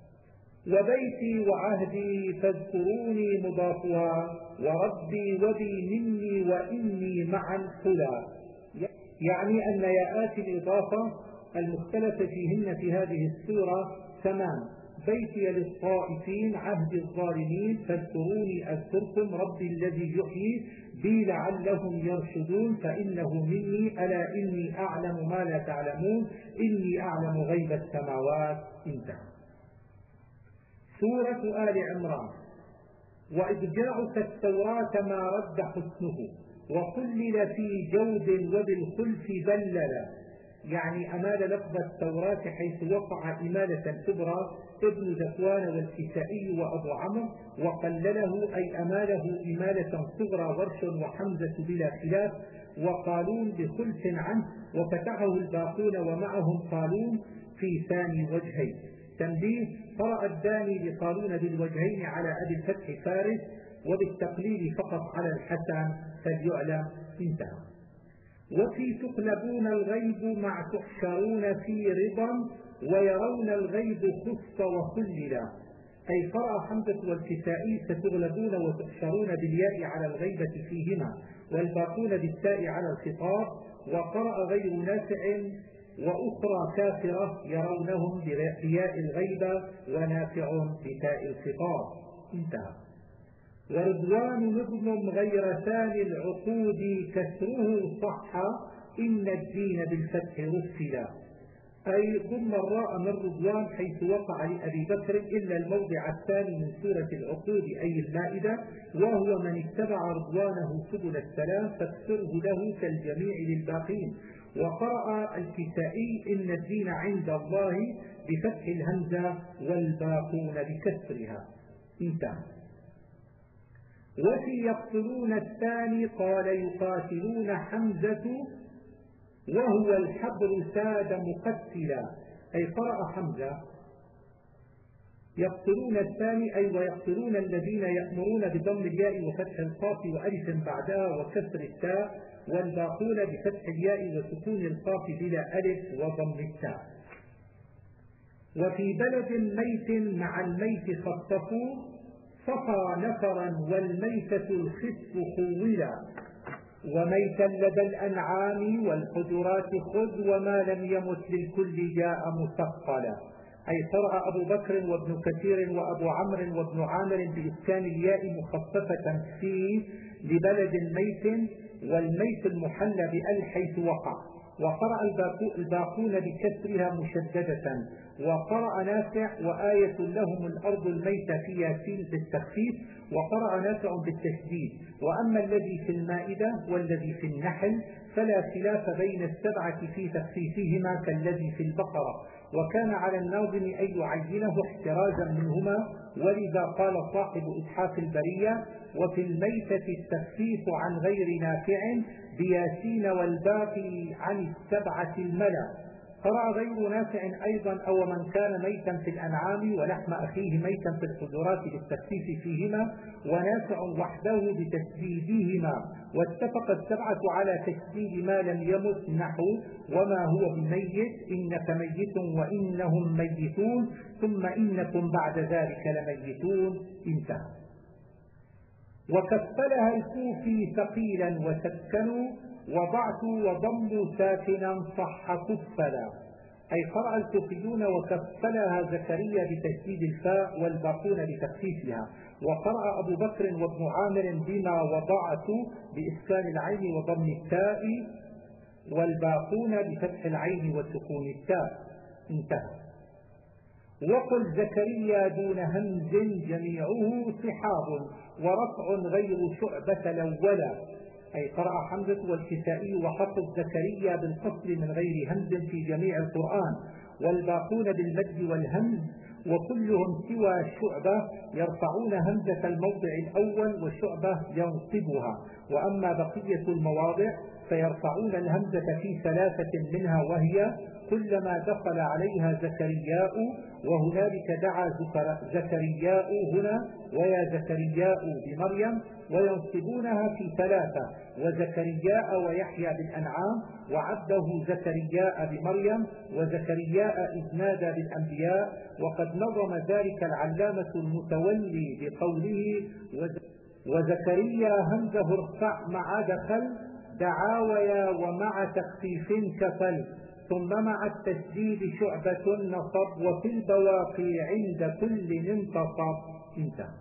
وبيتي وعهدي فاذكروني مضافها وربي وبي مني وإني معا خلا. يعني أن ياءات الإضافة المختلفة فيهن في هذه السورة 8. بيتي للطائفين عهد الظالمين فاذكروني أذكركم ربي الذي يحيي بي لعلهم يرشدون فإنه مني ألا إني أعلم ما لا تعلمون إني أعلم غيب السماوات. انتهى. سورة آل عمران. وإبجاعك التوراة ما رد حسنه وقلل في جود وبالخلف بللا. يعني أمال لفظ التوراة حيث وقع إمالة كبرى ابن ذكوان والكسائي وأبو عمرو، وقلله أي أماله إمالة صغرى ورش وحمزة بلا خلاف، وقالون بخلف عنه وفتحه الباقون ومعهم قالون في ثاني وجهين. تنبيه: قرأ الداني بقالون بالوجهين على أبي الفتح فارس وبالتقليل فقط على الحسن فليعلم. انتهى. وفي تقلبون الغيب مع تحشرون في رضا ويرون الغيب خص وخللا، أي قرأ حمزة والكسائي ستغلبون وتحشرون بالياء على الغيبة فيهما، والباقون بالتاء على الخطاب، وقرأ غير نافع وأخرى كافرة يرونهم بياء الغيبة ونافع بتاء الخطاب. انتهى. ورضوان نظم غير ثاني العقود كسره صح إن الدين بالفتح رسلا، أي ضم الراء من رضوان حيث وقع لأبي بكر إلا الموضع الثاني من سورة العقود أي المائدة، وهو من اتبع رضوانه سبل السلام فاكسره له كالجميع للباقين. وقرأ الكسائي إن الدين عند الله بفتح الهمزة والباقون بكسرها. انتهى. وفي يقتلون الثاني قال يقاتلون حمزة وهو الحبر ساد مقتلا، أي قرأ حمزة يقتلون الثاني أي ويقتلون الذين يأمرون بضم الياء وفتح القاف وألف بعدها وكسر التاء، والباقون بفتح الياء وسكون القاف بلا ألف وضم التاء. وفي بلد ميت مع الميت خطفوا صفى نفرا والميتة الخف خولا، وميتا لدى الأنعام والحجرات خذ وما لم يمت للكل جاء مثقلا، أي قرأ أبو بكر وابن كثير وأبو عمرو وابن عامر بإسكان الياء مخففة فيه لبلد ميت والميت المحلى بأل حيث وقع، وقرأ الباقون بكسرها مشددة، وقرأ نافع وآية لهم الأرض الميتة في ياسين بالتخفيف، وقرأ نافع بالتشديد. وأما الذي في المائدة والذي في النحل فلا خلاف بين السبعة في تخفيفهما كالذي في البقرة، وكان على الناظم أن يعينه احترازا منهما، ولذا قال صاحب إتحاف البرية وفي الميتة التخفيف عن غير نافع بياسين والباقي عن السبعة الملا. قرأ غير نافع أيضا أو من كان ميتا في الأنعام ولحم أخيه ميتا في الحجرات بالتخفيف فيهما، ونافع وحده بتشديدهما، واتفق السبعة على تشديد ما لم يمت نحو وما هو بميت إنك ميت وإنهم ميتون ثم إنكم بعد ذلك لميتون. انتهى. وكفلها الكوفي ثقيلا وسكنوا وضعتوا وضموا ساكنا صح كفلا، أي قرأ الكوفيون وكفلها زكريا بتشديد الفاء والباقون بتخفيفها، وقرأ أبو بكر وابن عامر بما وضعتوا بإسكان العين وضم التاء والباقون بفتح العين وسكون التاء. انتهى. وقل زكريا دون همز جميعه صحاب ورفع غير شعبة الأولى، أي قرأ حمزة والكسائي وحفظ زكريا بالفصل من غير همز في جميع القرآن، والباقون بالمد والهمز وكلهم سوى شعبة يرفعون همزة الموضع الأول وشعبة ينصبها، وأما بقية المواضع فيرفعون الهمزة في ثلاثة منها، وهي كلما دخل عليها زكرياء وهنالك دعا زكرياء هنا ويا زكرياء بمريم، وينصبونها في ثلاثة وزكرياء ويحيى بالأنعام وعبده زكرياء بمريم وزكرياء إذ نادى بالأنبياء. وقد نظم ذلك العلامة المتولي بقوله وزكريا همزه ارفع مع دخل دعاويا ومع تخفيف كفل ثم مع التشديد شعبة نصب وفي البواقي عند كل انتصب. انتهى.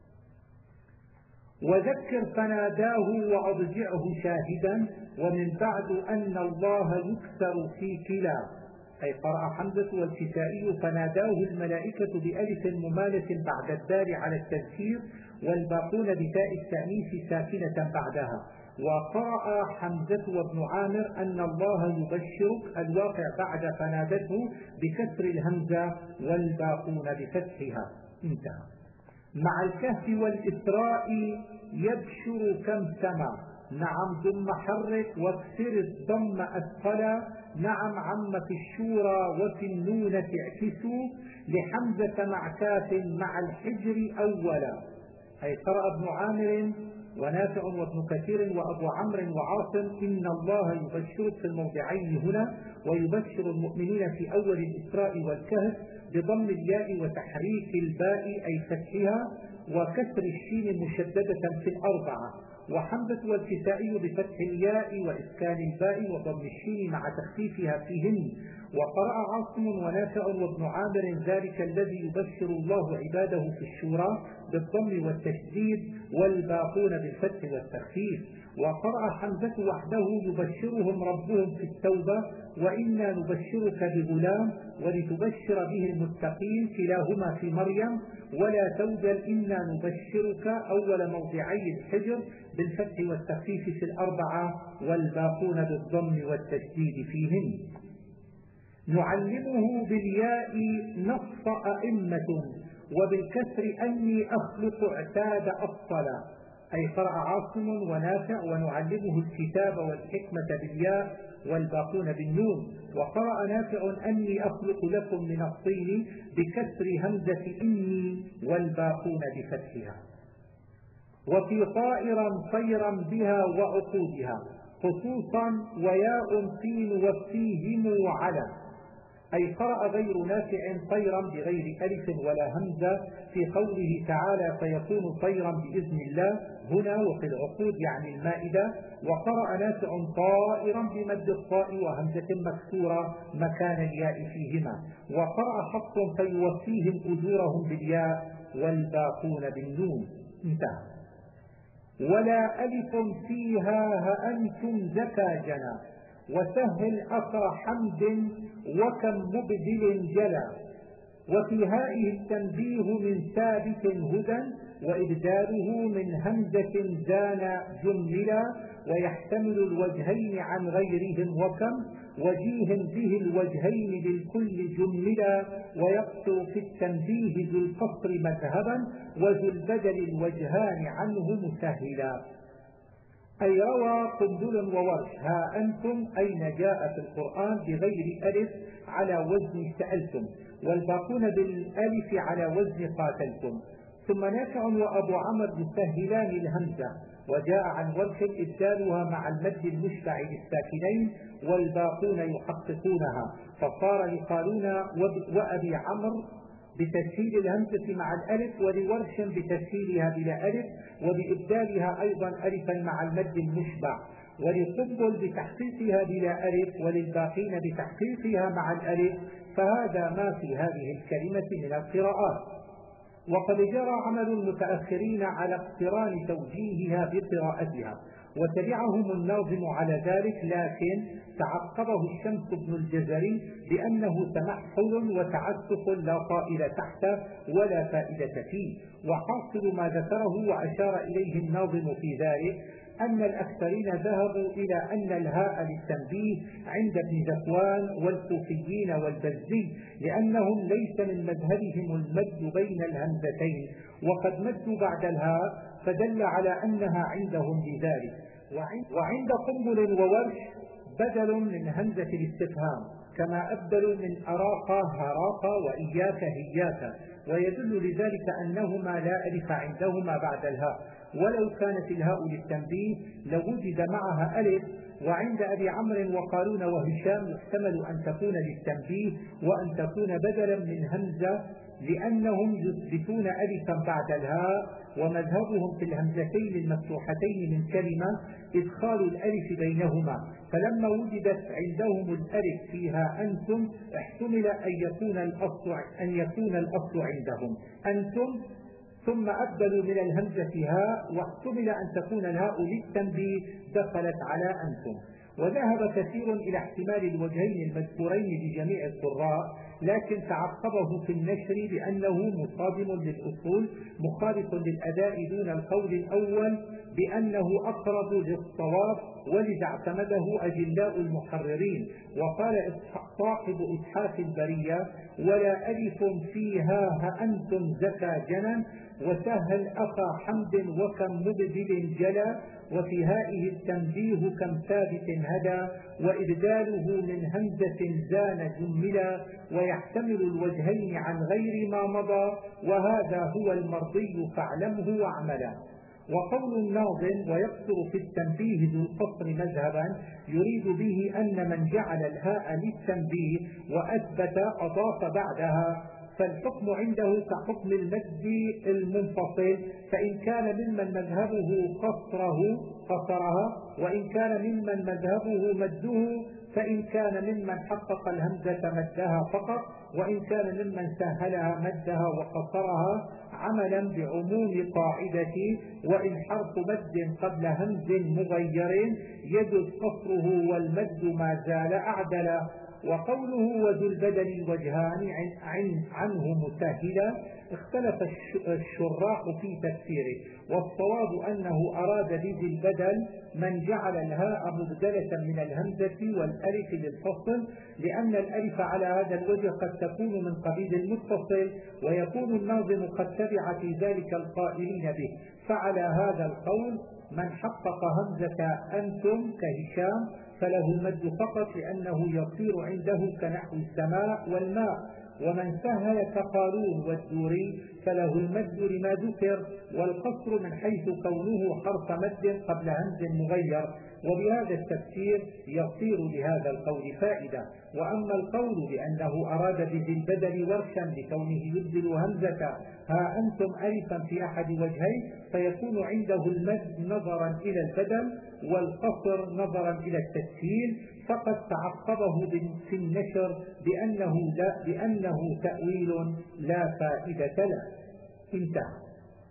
وذكر فناداه وأضجعه شاهدا ومن بعد أن الله يكسر في كلا، أي قرأ حمزة والكسائي فناداه الملائكة بألف ممالة بعد الدال على التذكير والباقون بتاء التأنيث ساكنة بعدها. وقرأ حمزة وابن عامر أن الله يبشرك الواقع بعد فنادته بكسر الهمزة والباقون بفتحها. انتهى. مع الكهف والإسراء يبشر كم سما، نعم ضم حرك واكسر الضم أثقلا، نعم عم في الشورى وفي النونة اعكسوا لحمزة مع كاف مع الحجر أولا، أي قرأ ابن عامر ونافع وابن كثير وأبو عمرو وعاصم إن الله يبشرك في الموضعين هنا، ويبشر المؤمنين في أول الإسراء والكهف بضم الياء وتحريك الباء أي فتحها وكسر الشين مشددة في الأربعة، وحمزة والكسائي بفتح الياء وإسكان الباء وضم الشين مع تخفيفها فيهن. وقرأ عاصم ونافع وابن عامر ذلك الذي يبشر الله عباده في الشورى بالضم والتشديد والباقون بالفتح والتخفيف. وقرأ حمزة وحده يبشرهم ربهم في التوبة وإنا نبشرك بغلام ولتبشر به المتقين كلاهما في مريم ولا توجل إنا نبشرك أول موضعي الحجر بالفتح والتخفيف في الأربعة والباقون بالضم والتشديد فيهن. نعلمه بالياء نص أئمة وبالكسر أني أخلق اعتاد أفصلا، أي قرأ عاصم ونافع ونعلمه الكتاب والحكمة بالياء والباقون بالنون. وقرأ نافع أني أخلق لكم من الطين بكسر همزة إني والباقون بفتحها. وفي طائرا طيرا بها وعقودها خصوصا وياء طين وفيهم على، أي قرأ غير نافع طيرا بغير ألف ولا همزة في قوله تعالى فيكون طيرا بإذن الله هنا وفي العقود يعني المائدة. وقرأ نافع طائرا بمد الطاء وهمزة مكسورة مكان الياء فيهما. وقرأ حفص فيوفيهم أجورهم بالياء والباقون بالنون. انتهى. ولا ألف فيها هأنتم زكاجنا وسهل أثر حمد وكم مبدل جلا. وفي هائه التنبيه من ثابت هدى وإبداله من همزة زان جملا ويحتمل الوجهين عن غيرهم وكم وجيه به الوجهين بالكل جملا ويقصر في التنبيه ذو القصر مذهبا وذو البدل الوجهان عنه مسهلا. أي روى قندل وورش ها أنتم أين جاء في القرآن بغير ألف على وزن سألتم والباقون بالألف على وزن قاتلتم. ثم نافع وأبو عمرو يسهلان الهمزة وجاء عن ورش إبدالها مع المد المشبع للساكنين والباقون يحققونها فصار يقالون وأبي عمرو بتسهيل الهمزة مع الألف ولورش بتسهيلها بلا ألف وبإبدالها أيضا ألفا مع المد المشبع ولقنبل بتحقيقها بلا ألف وللباقين بتحقيقها مع الألف. فهذا ما في هذه الكلمة من القراءات. وقد جرى عمل المتأخرين على اقتران توجيهها بقراءتها وتبعهم الناظم على ذلك، لكن تعقبه الشمس بن الجزري بأنه تمحل وتعسف لا طائل تحته ولا فائدة فيه. وحاصل ما ذكره وأشار إليه الناظم في ذلك أن الأكثرين ذهبوا إلى أن الهاء للتنبيه عند ابن ذكوان والكوفيين والبزي لأنهم ليس من مذهبهم المد بين الهمزتين وقد مدوا بعد الهاء فدل على أنها عندهم لذلك. وعند قنبل وورش بدل من همزة الاستفهام كما أبدلوا من أراق هراق وإياك هياك، ويدل لذلك أنهما لا ألف عندهما بعد الهاء، ولو كانت الهاء للتنبيه لوجد معها ألف. وعند أبي عمرو وقارون وهشام يحتمل أن تكون للتنبيه وأن تكون بدلا من همزة لأنهم يثبتون ألفا بعد الهاء، ومذهبهم في الهمزتين المفتوحتين من كلمة إدخال الألف بينهما، فلما وجدت عندهم الألف فيها أنتم احتمل أن يكون الأصل عندهم أنتم ثم أبدلوا من الهمزة هاء واحتمل أن تكون الهاء للتنبيه دخلت على أنتم. وذهب كثير إلى احتمال الوجهين المذكورين لجميع القراء، لكن تعقبه في النشر بأنه مصادم للأصول مخالف للأداء دون القول الأول بأنه أقرب للصواب ولذا اعتمده أجلاء المحررين. وقال صاحب إتحاف البرية: ولا ألف فيها هأنتم زكى جنن، وسهل أخا حمد وكم مبدل جلا، وفي هائه التنبيه كم ثابت هدى، وإبداله من همزة زان جملا، ويحتمل الوجهين عن غير ما مضى، وهذا هو المرضي فاعلمه واعملا. وقول الناظم: ويقصر في التنبيه ذو القصر مذهبا، يريد به أن من جعل الهاء للتنبيه وأثبت أضاف بعدها، فالحكم عنده كحكم المد المنفصل، فإن كان ممن مذهبه قصرها، وإن كان ممن مذهبه مده، فإن كان ممن حقق الهمزة مدها فقط، وإن كان ممن سهلها مدها وقصرها، عملا بعموم قاعدة: وإن حرف مد قبل همز مغير يجوز قصره والمد ما زال أعدلا. وقوله وذو البدل وجهان عنه مسهلا، اختلف الشراح في تفسيره، والصواب أنه أراد بذي البدل من جعل الهاء مبدلة من الهمزة والألف للفصل، لأن الألف على هذا الوجه قد تكون من قبيل المتصل، ويكون الناظم قد تبع في ذلك القائلين به. فعلى هذا القول من حقق همزة أنتم كهشام فله المد فقط، لأنه يصير عنده كنحو السماء والماء، ومن سهل كقارون والدوري فله المد لما ذكر، والقصر من حيث كونه حرف مد قبل همز مغير. وبهذا التفسير يصير لهذا القول فائدة. وأما القول بأنه أراد بذي البدل ورشا لكونه يبدل همزة ها أنتم ألفا في أحد وجهين، فيكون عنده المد نظرا إلى البدل والقصر نظرا إلى التسهيل، فقد تعقبه في النشر بأنه تأويل لا فائدة له. انتهى.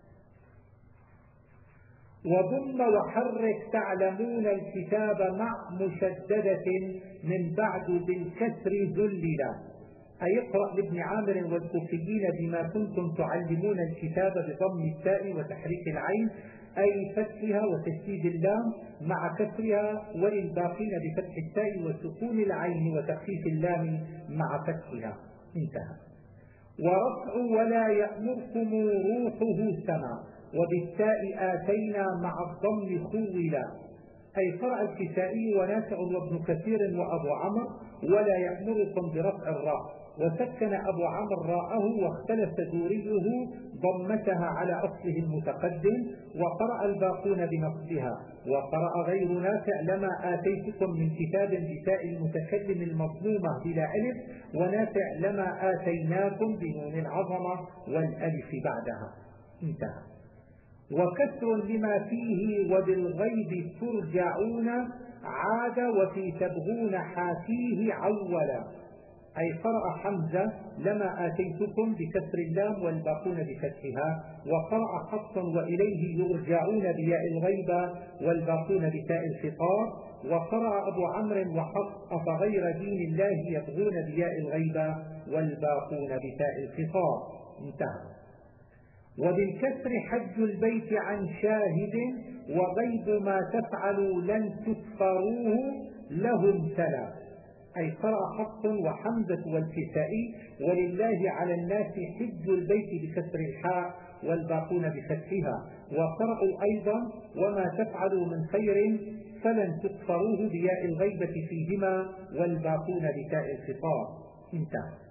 وضم وحرك تعلمون الكتاب مع مشددة من بعد بالكسر ذللا، أي اقرأ لابن عامر والكوفيين بما كنتم تعلمون الكتاب بضم التاء وتحريك العين، أي فتحها وتشديد اللام مع كسرها، وللباقين بفتح التاء وسكون العين وتخفيف اللام مع فتحها. انتهى. ورفع ولا يأمركم روحه سما، وبالتاء آتينا مع الضم خولا، أي قرأ الكسائي ونافع وابن كثير وأبو عمرو ولا يأمركم برفع الراء، وسكن أبو عمرو راءه، واختلف دوريه ضمتها على أصله المتقدم، وقرأ الباقون بنصبها. وقرأ غير نافع لما آتيتكم من كتاب بتاء المتكلم المضمومة بلا ألف، ونافع لما آتيناكم بنون العظمة والألف بعدها. انتهى. وكسر لما فيه وبالغيب ترجعون عاد، وفي تبغون حافيه عولا، أي قرأ حمزة لما آتيتكم بكسر اللام والباقون بفتحها، وقرأ حفص وإليه يرجعون بياء الغيبة والباقون بتاء الخطاب، وقرأ أبو عمرو وحفص أفغير دين الله يبغون بياء الغيبة والباقون بتاء الخطاب. انتهى. وبالكسر حج البيت عن شاهد، وغيب ما تفعلوا لن تكفروه لهم تلا، أي قرأ حفص وحمزة والكسائي ولله على الناس حج البيت بكسر الحاء والباقون بفتحها، وقرأوا أيضا وما تفعلوا من خير فلن تكفروه بياء الغيبة فيهما والباقون بتاء الخطاب. انتهى.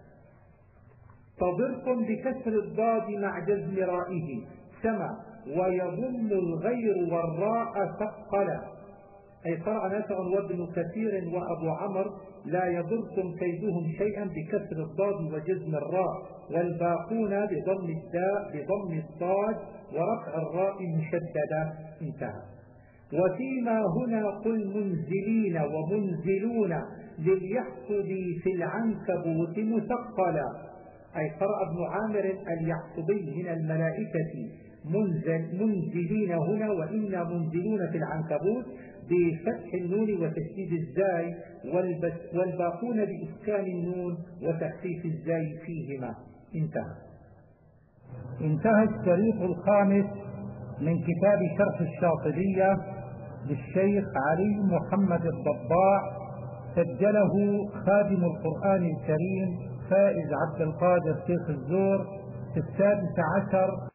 تضركم بكسر الضاد مع جزم رائه سما، ويضم الغير والراء ثقلا، أي قرأ نافع وابن كثير وأبو عمرو لا يضركم كيدهم شيئا بكسر الضاد وجزم الراء، والباقون بضم الضاد ورفع الراء مشددة. انتهى. وفيما هنا قل منزلين ومنزلون لليحصد في العنكبوت مثقلا، أي قرأ ابن عامر اليحصبي من الملائكة منزلين هنا وإنا منزلون في العنكبوت بفتح النون وتشديد الزاي، والباقون بإسكان النون وتخفيف الزاي فيهما. انتهى. انتهى الشريط الخامس من كتاب شرح الشاطبية للشيخ علي محمد الضباع، سجله خادم القرآن الكريم فائز عبد القادر شيخ الزور في 16